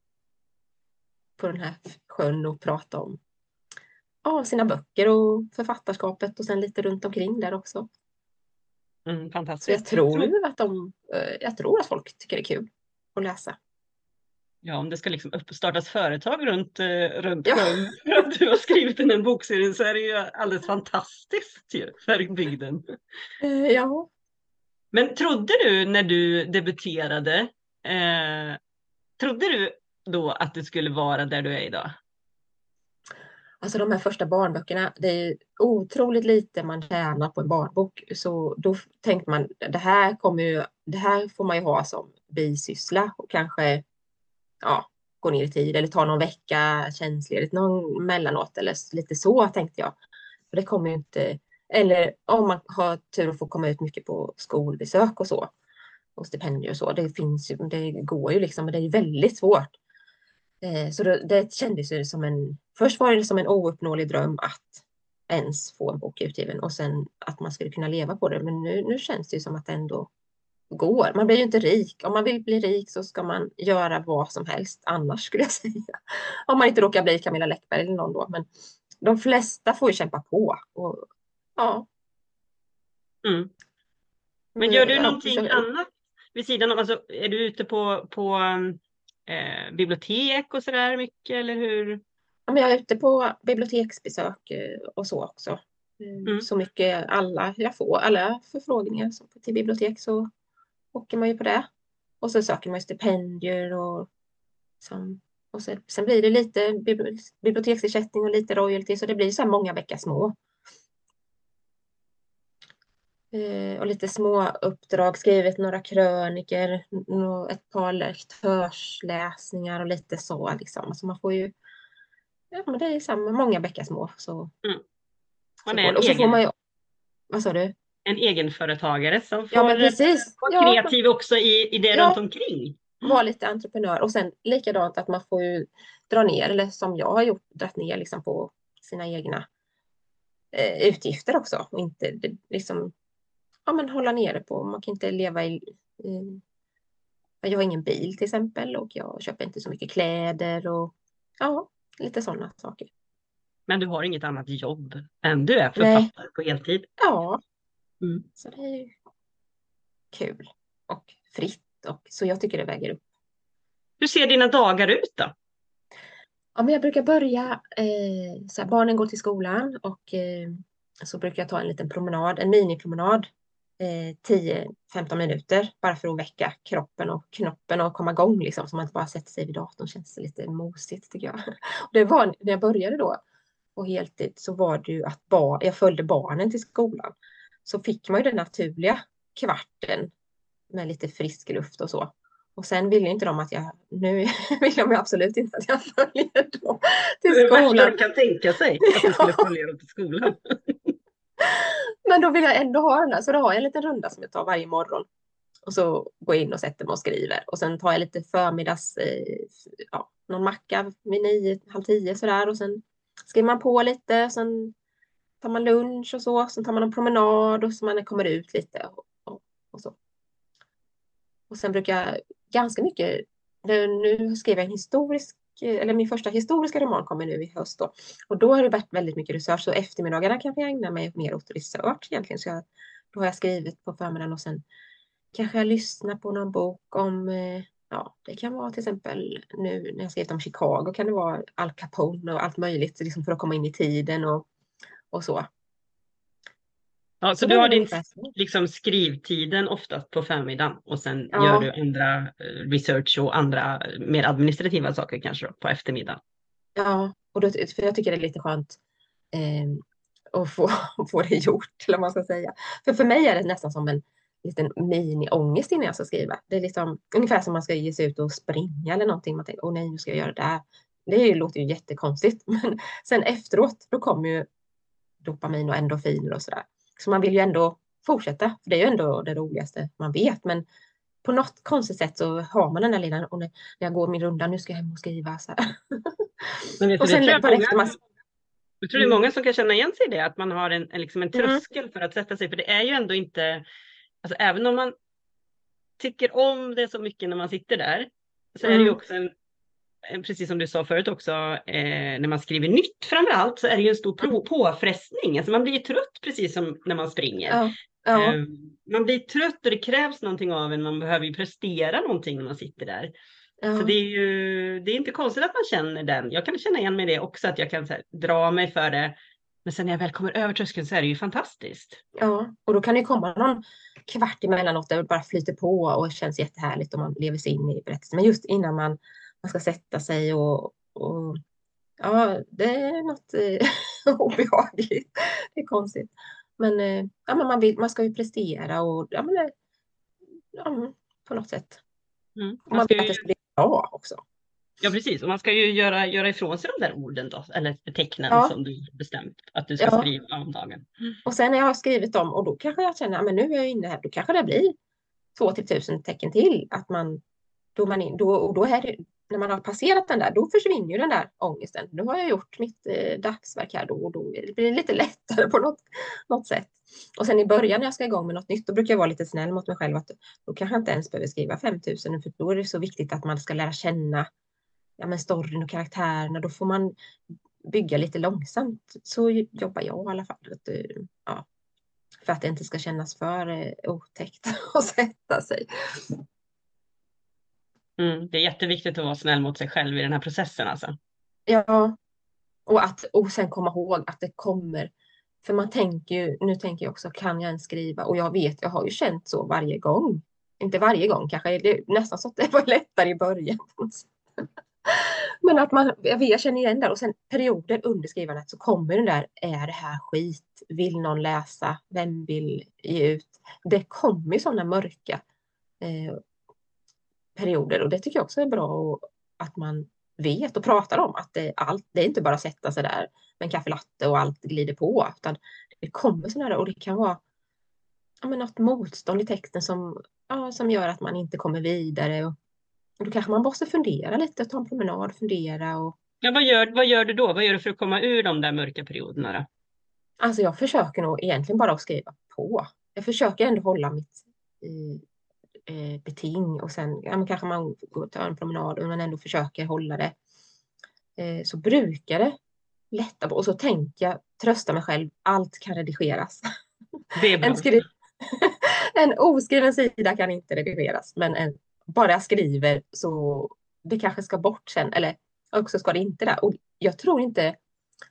på den här sjön och prata om ja, sina böcker och författarskapet och sen lite runt omkring där också. Mm, Så fantastiskt. jag tror ju att de, eh, jag tror att folk tycker det är kul att läsa. Ja, om det ska liksom uppstartas företag runt, eh, runt Ja. sjön för att du har skrivit en bokserie, så är det ju alldeles fantastiskt ju, för bygden. Eh, ja. Men trodde du när du debuterade, eh, trodde du då att du skulle vara där du är idag? Alltså de här första barnböckerna, det är otroligt lite man tjänar på en barnbok. Så då tänkte man, det här kommer ju, det här får man ju ha som bisyssla och kanske ja, gå ner i tid eller ta någon vecka tjänstledigt någon mellanåt eller lite så tänkte jag. För det kommer ju inte, eller om man har tur att få komma ut mycket på skolbesök och så och stipendier och så, det finns ju, det går ju liksom, men det är ju väldigt svårt. Eh, så det, det kändes ju som en, först var det som en ouppnåelig dröm att ens få en bok utgiven och sen att man skulle kunna leva på det. Men nu, nu känns det ju som att det ändå går. Man blir ju inte rik. Om man vill bli rik så ska man göra vad som helst annars skulle jag säga. Om man inte råkar bli Camilla Läckberg eller någon då. Men de flesta får ju kämpa på. Och, ja. Mm. Men gör du Ja, någonting så- annat vid sidan om? Alltså, är du ute på, på eh, bibliotek och sådär mycket, eller hur? Ja, men jag är ute på biblioteksbesök eh, och så också. Eh, Mm. Så mycket alla jag får, alla förfrågningar som- till bibliotek så åker man ju på det. Och så söker man ju stipendier och, som, och sen, sen blir det lite bibli- biblioteksersättning och lite royalty så det blir så här många bäckar små. Eh, och lite små uppdrag, skrivit några kröniker, nå- ett par lektörsläsningar och lite så liksom. Alltså man får ju, ja men det är samma, många bäckar små. Så, Mm. Man så är går en det. Och så får egen- man ju, vad sa du? En egenföretagare som får Ja men precis. vara Ja, kreativ också i, i det Ja. runt omkring. vara lite entreprenör och sen likadant att man får ju dra ner, eller som jag har gjort, dragit ner liksom på sina egna eh, utgifter också och inte det, liksom, ja men hålla nere på, man kan inte leva i, i jag har ingen bil till exempel och jag köper inte så mycket kläder och ja, lite sådana saker. Men du har inget annat jobb än du är Nej. författare på heltid. Ja, Mm. så det är ju kul och fritt och så jag tycker det väger upp. Hur ser dina dagar ut då? Ja, men jag brukar börja, eh, så här, barnen går till skolan och eh, så brukar jag ta en liten promenad, en minipromenad, eh, tio femton minuter, bara för att väcka kroppen och knoppen och komma igång liksom, så man inte bara sätter sig vid datorn. Känns det lite mosigt tycker jag. Och det var när jag började då på heltid, så var det ju att bar, jag följde barnen till skolan. Så fick man ju den naturliga kvarten med lite frisk luft och så. Och sen ville inte de att jag, nu vill de absolut inte att jag följer dem till Det är värsta skolan. de kan tänka sig, att du skulle följa dem till skolan. Men då vill jag ändå ha den där, så då har jag en liten runda som jag tar varje morgon. Och så går jag in och sätter mig och skriver. Och sen tar jag lite förmiddags, eh, ja, någon macka vid nio, halv tio sådär. Och sen skriver man på lite, sen tar man lunch och så. Sen tar man en promenad och så man kommer ut lite och, och, och så. Och sen brukar jag ganska mycket, nu skriver jag en historisk, eller min första historiska roman kommer nu i höst då. Och då har det varit väldigt mycket research, så eftermiddagarna kan jag ägna mig mer åt research egentligen. Så jag, då har jag skrivit på förmiddagen och sen kanske jag lyssnar på någon bok om, ja, det kan vara till exempel nu när jag skrivit om Chicago kan det vara Al Capone och allt möjligt liksom för att komma in i tiden och, och så. Ja, så, så du har din liksom, skrivtiden oftast på förmiddagen och sen ja. Gör du andra research och andra mer administrativa saker kanske då, på eftermiddagen. Ja, och då, för jag tycker det är lite skönt eh, att få, få det gjort, eller man ska säga. För för mig är det nästan som en liten mini-ångest innan jag ska skriva. Det är liksom ungefär som man ska ge sig ut och springa eller någonting. Man tänker, åh nej, nu ska jag göra det här. Det låter ju jättekonstigt. Men sen efteråt, då kommer ju dopamin och endorfiner och sådär. Så man vill ju ändå fortsätta. För det är ju ändå det roligaste man vet. Men på något konstigt sätt så har man den där lilla, och när jag går min runda, nu ska jag hem och skriva. Så här. Men vet du, och sen tror jag, många, många, man... jag tror det är många som kan känna igen sig i det. Att man har en, en, liksom en tröskel mm. för att sätta sig. För det är ju ändå inte... Alltså även om man tycker om det så mycket när man sitter där. Så mm. är det ju också en... Precis som du sa förut också, eh, när man skriver nytt framförallt så är det ju en stor på- påfrestning. Alltså man blir ju trött precis som när man springer. Ja, ja. Eh, man blir trött och det krävs någonting av en. Man behöver ju prestera någonting när man sitter där. Ja. Så det är ju det är inte konstigt att man känner den. Jag kan känna igen mig det också, att jag kan så här, dra mig för det. Men sen när jag väl kommer över tröskeln så är det ju fantastiskt. Ja, och då kan det komma någon kvart emellanåt där det bara flyter på och känns jättehärligt och man lever sig in i berättelsen. Men just innan man Man ska sätta sig och, och ja, det är något eh, obehagligt. Det är konstigt. Men, eh, ja, men man, vill, man ska ju prestera och ja, men det, ja, på något sätt. Mm. Man, man vill ju... att det ska bli bra också. Ja, precis. Och man ska ju göra, göra ifrån sig de där orden då, eller tecknen ja. Som du bestämt att du ska ja. Skriva om dagen. Mm. Och sen när jag har skrivit dem och då kanske jag känner, men nu är jag inne här, då kanske det blir två till tusen tecken till. Att man, då man in, då, och då är det, när man har passerat den där, då försvinner ju den där ångesten. Nu har jag gjort mitt eh, dagsverk här då och då. Det blir lite lättare på något, något sätt. Och sen i början när jag ska igång med något nytt, då brukar jag vara lite snäll mot mig själv. Att då kanske jag inte ens behöver skriva fem tusen. För då är det så viktigt att man ska lära känna ja, men storyn och karaktärerna. Då får man bygga lite långsamt. Så jobbar jag i alla fall. Att, ja, för att det inte ska kännas för eh, otäckt att sätta sig. Mm, det är jätteviktigt att vara snäll mot sig själv i den här processen alltså. Ja, och, att, och sen komma ihåg att det kommer. För man tänker ju, nu tänker jag också, kan jag ens skriva? Och jag vet, jag har ju känt så varje gång. Inte varje gång kanske, det är nästan så att det var lättare i början. Men att man, jag, vet, jag känner igen där. Och sen perioder under skrivandet så kommer den där, är det här skit? Vill någon läsa? Vem vill ge ut? Det kommer ju sådana mörka eh, perioder och det tycker jag också är bra och att man vet och pratar om att det, allt, det är inte bara att sätta sig där med en kaffelatte och allt glider på utan det kommer sådana där och det kan vara ja, men något motstånd i texten som, ja, som gör att man inte kommer vidare och, och då kanske man måste fundera lite, ta en promenad, fundera och... Ja, vad gör, vad gör du då? Vad gör du för att komma ur de där mörka perioderna då? Alltså jag försöker nog egentligen bara att skriva på. Jag försöker ändå hålla mitt i beting och sen ja, men kanske man går och tar en promenad och man ändå försöker hålla det eh, så brukar det lätta på och så tänker jag trösta mig själv, allt kan redigeras. Det är bra. en, skri- en oskriven sida kan inte redigeras men en, bara jag skriver så det kanske ska bort sen eller också ska det inte där och jag tror inte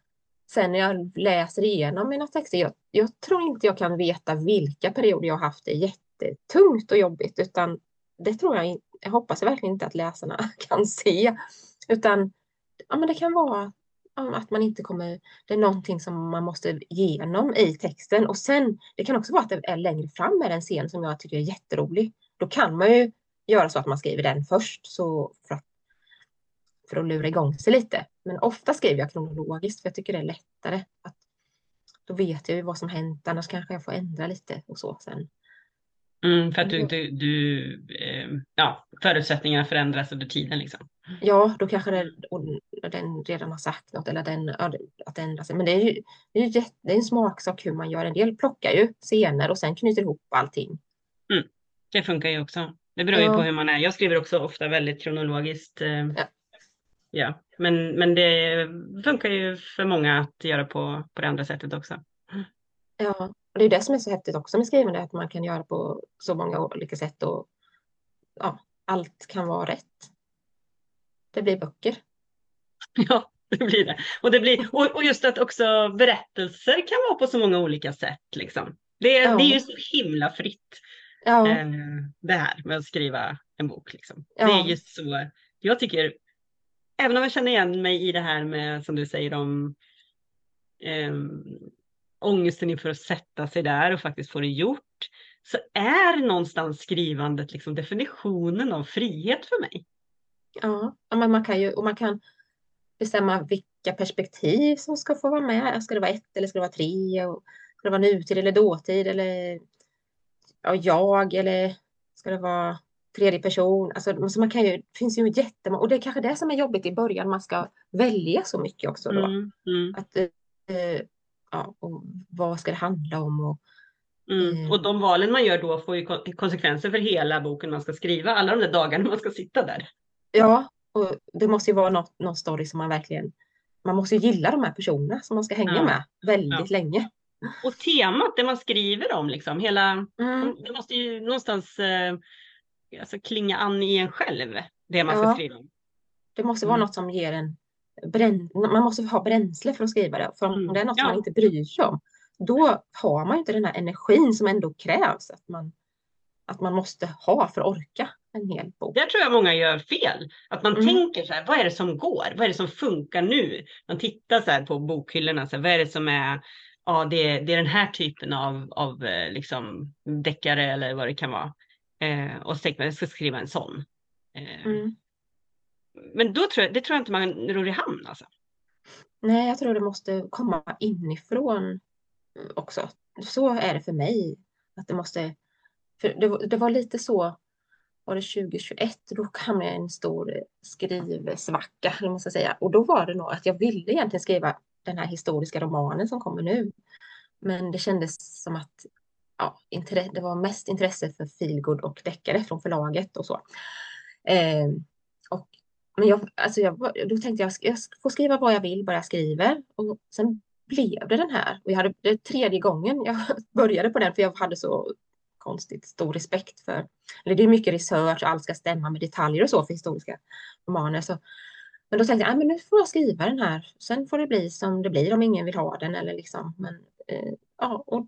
sen när jag läser igenom mina texter, jag, jag tror inte jag kan veta vilka perioder jag har haft det jättetungt och jobbigt, utan det tror jag, in- jag hoppas verkligen inte att läsarna kan se, utan ja, men det kan vara ja, att man inte kommer, det är någonting som man måste igenom i texten, och sen, det kan också vara att det är längre fram med en scen som jag tycker är jätterolig. Då kan man ju göra så att man skriver den först, så för att, för att lura igång sig lite. Men ofta skriver jag kronologiskt, för jag tycker det är lättare. Att, då vet jag ju vad som hänt, annars kanske jag får ändra lite och så sen. Mm, för att du, du, du eh, ja, förutsättningarna förändras under tiden liksom. Ja, då kanske det, och den redan har sagt något, eller den, ja, att det ändrar sig. Men det är ju, det är ju jätte, det är en smaksak hur man gör. En del plockar ju scener och sen knyter ihop allting. Mm, det funkar ju också. Det beror ju Ja. på hur man är. Jag skriver också ofta väldigt kronologiskt. Eh, Ja. ja. Men, men det funkar ju för många att göra på, på det andra sättet också. Ja, och det är det som är så häftigt också med skrivande, att man kan göra på så många olika sätt, och ja, allt kan vara rätt. Det blir böcker. Ja, det blir det. Och, det blir, och, och just att också berättelser kan vara på så många olika sätt. Liksom. Det, Ja. det är ju så himla fritt Ja, eh, det här med att skriva en bok. Liksom. Ja. Det är ju så, jag tycker, även om jag känner igen mig i det här med, som du säger, om eh, ångesten inför att sätta sig där och faktiskt få det gjort, så är någonstans skrivandet liksom definitionen av frihet för mig. ja. Ja, men man kan ju, och man kan bestämma vilka perspektiv som ska få vara med. Ska det vara ett eller ska det vara tre? Och ska det vara nutid eller dåtid? Eller ja, jag? Eller ska det vara tredje person? Alltså, så man kan ju, det finns ju jättemånga. Och det är kanske det som är jobbigt i början. Man ska välja så mycket också då. Mm, mm. Att, eh, ja, och vad ska det handla om? Och, Mm. Mm. Och de valen man gör då får ju kon- konsekvenser för hela boken man ska skriva. Alla de där dagarna man ska sitta där. ja, och det måste ju vara något, någon story som man verkligen... Man måste ju gilla de här personerna som man ska hänga Ja. med väldigt länge. Och temat, det man skriver om, liksom, hela, Mm. det måste ju någonstans eh, alltså, klinga an i en själv, det man ska Ja. skriva om. Det måste vara Mm. något som ger en... Brän, man måste ha bränsle för att skriva det. För om Mm. det är något Ja. som man inte bryr sig om, då har man ju inte den här energin som ändå krävs. Att man, att man måste ha för att orka en hel bok. Där tror jag många gör fel. Att man Mm. tänker så här, vad är det som går? Vad är det som funkar nu? Man tittar så här på bokhyllorna, så här, vad är det som är, ja det, det är den här typen av, av eh, liksom deckare eller vad det kan vara. Eh, och så tänker man, jag ska skriva en sån. Eh, Mm. Men då tror jag, det tror jag inte man ror i hamn alltså. Nej, jag tror det måste komma inifrån också. Så är det för mig. Att det måste... För det, var- det var lite så, var det tjugohundratjugoett, då hamnade jag i en stor skrivsvacka, eller måste jag säga. Och då var det nog att jag ville egentligen skriva den här historiska romanen som kommer nu. Men det kändes som att ja, intre- det var mest intresse för feelgood och deckare från förlaget och så. Eh, och, men jag, alltså jag, då tänkte jag, jag får skriva vad jag vill, bara jag skriver. Och sen blev det den här. Och jag hade, det är tredje gången jag började på den, för jag hade så konstigt stor respekt för, eller det är mycket research och allt ska stämma med detaljer och så för historiska romaner. Så, men då tänkte jag, ah, men nu får jag skriva den här. Sen får det bli som det blir om ingen vill ha den. Eller liksom, men, eh, ja, och,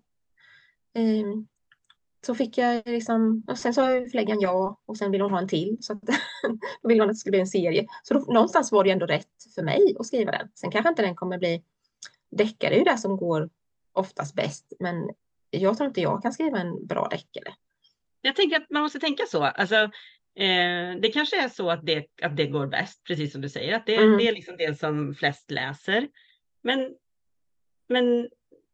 eh, så fick jag liksom, och sen sa förläggaren ja, och sen ville hon ha en till. Så att, då ville hon att det skulle bli en serie. Så då, någonstans var det ändå rätt för mig att skriva den. Sen kanske inte den kommer bli deckare, är ju det som går oftast bäst. Men jag tror inte jag kan skriva en bra deckare. Jag tänker att man måste tänka så. Alltså, eh, det kanske är så att det, att det går bäst, precis som du säger. Att det, Mm. det är liksom det som flest läser. Men, men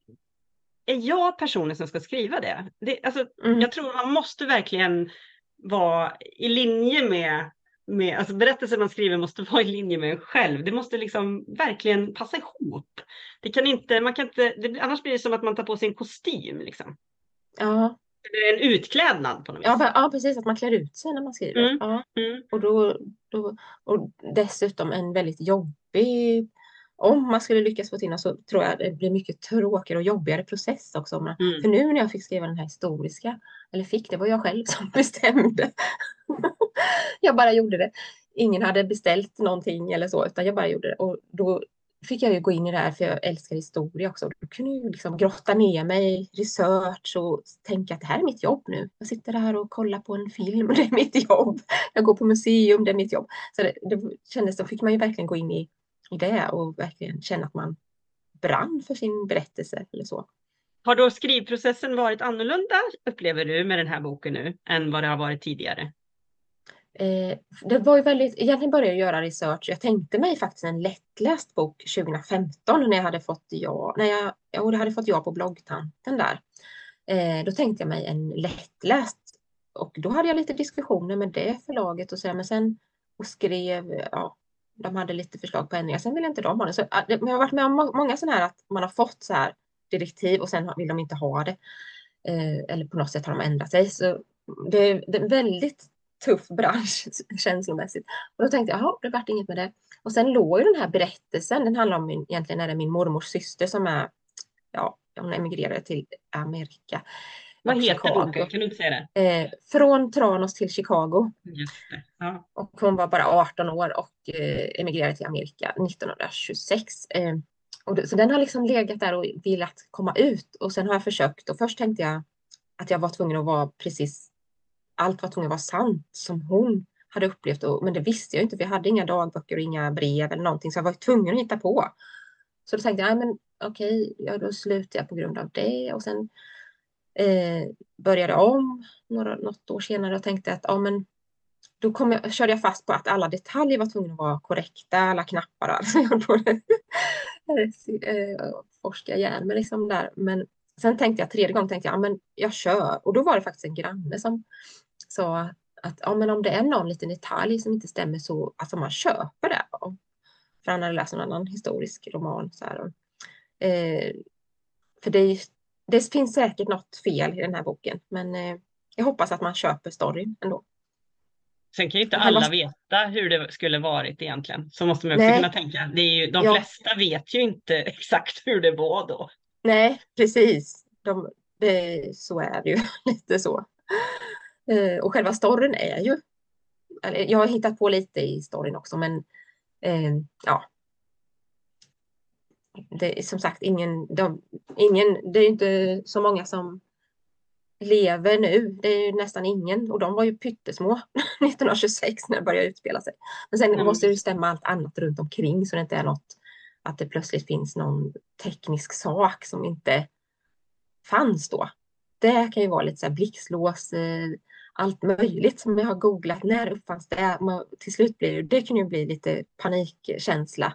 är jag personen som ska skriva det? det alltså, Mm. Jag tror man måste verkligen vara i linje med, med alltså berättelser man skriver måste vara i linje med en själv. Det måste liksom verkligen passa ihop. Det kan inte, man kan inte, det, annars blir det som att man tar på sig en kostym liksom. Ja. Det är en utklädnad på något vis. Ja, för- ja, precis. Att man klär ut sig när man skriver. Mm. Ja. Mm. Och, då, då, och dessutom en väldigt jobbig... Om man skulle lyckas få till det, så tror jag det blir mycket tråkigare och jobbigare process också. Men, Mm. För nu när jag fick skriva den här historiska, eller fick, det var jag själv som bestämde. Jag bara gjorde det. Ingen hade beställt någonting eller så, utan jag bara gjorde det. Och då, fick jag ju gå in i det här för jag älskar historia också. Då kunde jag ju liksom grotta ner mig i research och tänka att det här är mitt jobb nu. Jag sitter här och kollar på en film och det är mitt jobb. Jag går på museum, det är mitt jobb. Så det, det kändes, då fick man ju verkligen gå in i, i det och verkligen känna att man brann för sin berättelse eller så. Har då skrivprocessen varit annorlunda, upplever du, med den här boken nu än vad det har varit tidigare? Eh, det var ju väldigt, egentligen började jag göra research. Jag tänkte mig faktiskt en lättläst bok tjugo femton när jag hade fått ja, när jag, jag hade fått ja på bloggtanten där. Eh, då tänkte jag mig en lättläst och då hade jag lite diskussioner med det förlaget och så, men sen och skrev, ja, de hade lite förslag på ändringar. Sen ville inte de ha det. Så, men jag har varit med om många sådana här att man har fått så här direktiv och sen vill de inte ha det. Eh, eller på något sätt har de ändrat sig. Så det, det är väldigt tuff bransch känslomässigt. Och då tänkte jag, jaha, det vart inget med det. Och sen låg ju den här berättelsen, den handlar om min, egentligen är det min mormors syster som är, ja, hon emigrerade till Amerika. Vad heter boken? Kan du inte säga det? Eh, från Tranås till Chicago. Just det. Ja. Och hon var bara arton år och eh, emigrerade till Amerika nittonhundratjugosex. Eh, och det, så den har liksom legat där och velat komma ut. Och sen har jag försökt. Och först tänkte jag att jag var tvungen att vara precis, allt var tvungen att vara sant som hon hade upplevt. Och, men det visste jag inte, för jag hade inga dagböcker och inga brev eller någonting. Så jag var tvungen att hitta på. Så då tänkte jag, nej men okej, ja, då slutar jag på grund av det. Och sen eh, började om några, något år senare och tänkte att, ja men då kom jag, körde jag fast på att alla detaljer var tvungna att vara korrekta, alla knappar och allt. Jag borde forska igen, men liksom där. Men sen tänkte jag, tredje gången tänkte jag, ja men jag kör. Och då var det faktiskt en granne som sa att, ja men om det är någon liten detalj som inte stämmer så, alltså man köper det. För han hade läst en annan historisk roman. Så här. Eh, för det, det finns säkert något fel i den här boken, men eh, jag hoppas att man köper storyn ändå. Sen kan ju inte alla veta hur det skulle varit egentligen. Så måste man också Nej. kunna tänka. Det är ju, de Ja. flesta vet ju inte exakt hur det var då. Nej, precis. De, det, så är det ju lite så. Eh, och själva storyn är ju... Eller, jag har hittat på lite i storyn också, men eh, ja. Det är som sagt ingen, de, ingen... Det är ju inte så många som lever nu. Det är ju nästan ingen. Och de var ju pyttesmå nittonhundratjugosex när det började utspela sig. Men sen Mm. måste det ju stämma allt annat runt omkring så det inte är något att det plötsligt finns någon teknisk sak som inte fanns då. Det kan ju vara lite så här blixtlås, eh, allt möjligt som jag har googlat. När uppfanns det? Man, till slut blir det, det kan ju bli lite panikkänsla.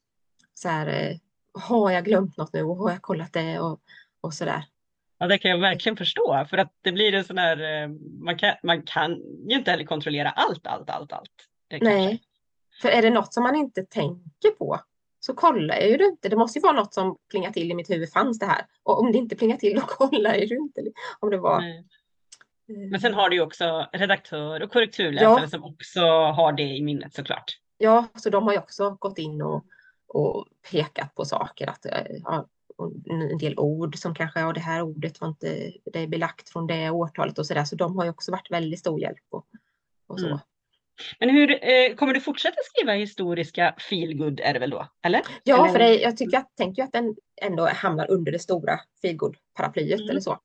Så här, eh, har jag glömt något nu och har jag kollat det och, och sådär. Ja, det kan jag verkligen förstå. För att det blir en sån här, man kan, man kan ju inte heller kontrollera allt, allt, allt, allt. Det Nej, kanske. för är det något som man inte tänker på så kollar jag ju det inte. Det måste ju vara något som plingar till i mitt huvud, fanns det här? Och om det inte plingar till, då kollar jag ju inte om det var... Nej. Men sen har du ju också redaktör och korrekturläsare Ja. som också har det i minnet såklart. Ja, så de har ju också gått in och, och pekat på saker. Att, ja, en del ord som kanske, ja det här ordet var inte, det är belagt från det årtalet och sådär. Så de har ju också varit väldigt stor hjälp och, och så. Mm. Men hur, eh, kommer du fortsätta skriva historiska feelgood är det väl då? Eller? Ja, eller? för det, jag tycker att, tänker att den ändå hamnar under det stora feelgood-paraplyet Mm. eller så.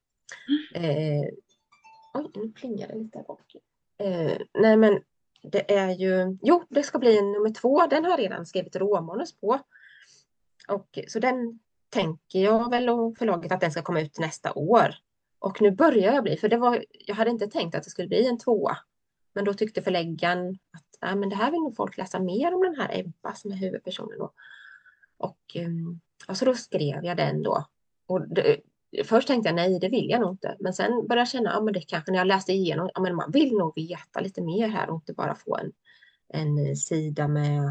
Eh, oj, nu plingar det lite här bak. Eh, nej, men det är ju... Jo, det ska bli en nummer två. Den har jag redan skrivit råmanus på. Och, så den tänker jag väl och förlaget att den ska komma ut nästa år. Och nu börjar jag bli... För det var, jag hade inte tänkt att det skulle bli en tvåa. Men då tyckte förläggaren att äh, men det här vill nog folk läsa mer om den här Ebba som är huvudpersonen då. Och, um, och så då skrev jag den då. Och det, först tänkte jag nej, det vill jag nog inte. Men sen började jag känna, ja men det kanske när jag läste igenom, ja men man vill nog veta lite mer här och inte bara få en, en sida med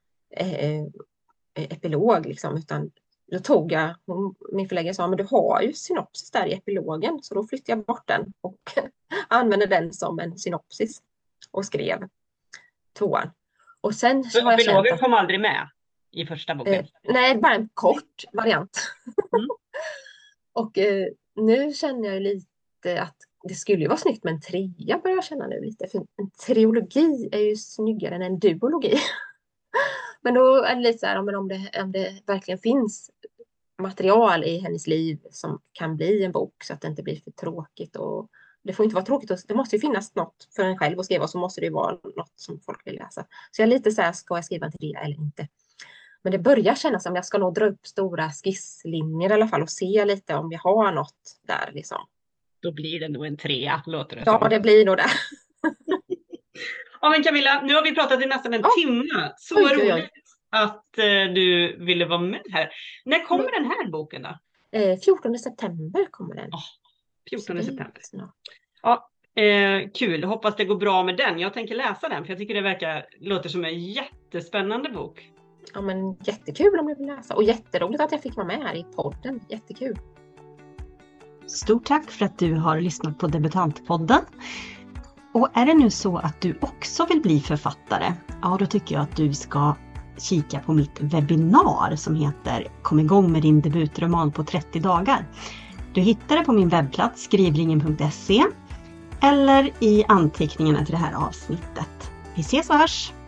eh, epilog liksom. Utan då tog jag, min förläggare sa, men du har ju synopsis där i epilogen. Så då flyttade jag bort den och använde den som en synopsis och skrev tvåan. Och sen så har jag känt epilogen att, kom aldrig med i första boken? eh, nej, bara en kort variant. Mm. Och eh, nu känner jag lite att det skulle ju vara snyggt med en trea, börjar jag känna nu lite. För en trilogi är ju snyggare än en duologi. Men då är det lite så här, men om det, om det verkligen finns material i hennes liv som kan bli en bok så att det inte blir för tråkigt. Och det får inte vara tråkigt, och det måste ju finnas något för en själv att skriva, och så måste det ju vara något som folk vill läsa. Så jag är lite så här, ska jag skriva en till det eller inte? Men det börjar kännas som jag ska nog dra upp stora skisslinjer i alla fall och se lite om jag har något där liksom. Då blir det nog en trea, låter det Ja, som. det blir nog det. Ja, men Camilla, nu har vi pratat i nästan en Ja. timme. Så Oj, oj, oj. roligt att eh, du ville vara med här. När kommer den här boken då? Eh, fjortonde september kommer den. Oh, fjortonde Så det är september. snart. Ja, eh, kul. Hoppas det går bra med den. Jag tänker läsa den, för jag tycker det verkar, låter som en jättespännande bok. Ja, men jättekul om du vill läsa. Och jätteroligt att jag fick vara med här i podden. Jättekul. Stort tack för att du har lyssnat på Debutantpodden. Och är det nu så att du också vill bli författare, ja då tycker jag att du ska kika på mitt webbinar som heter Kom igång med din debutroman på trettio dagar. Du hittar det på min webbplats skrivringen punkt se eller i anteckningarna till det här avsnittet. Vi ses och hörs!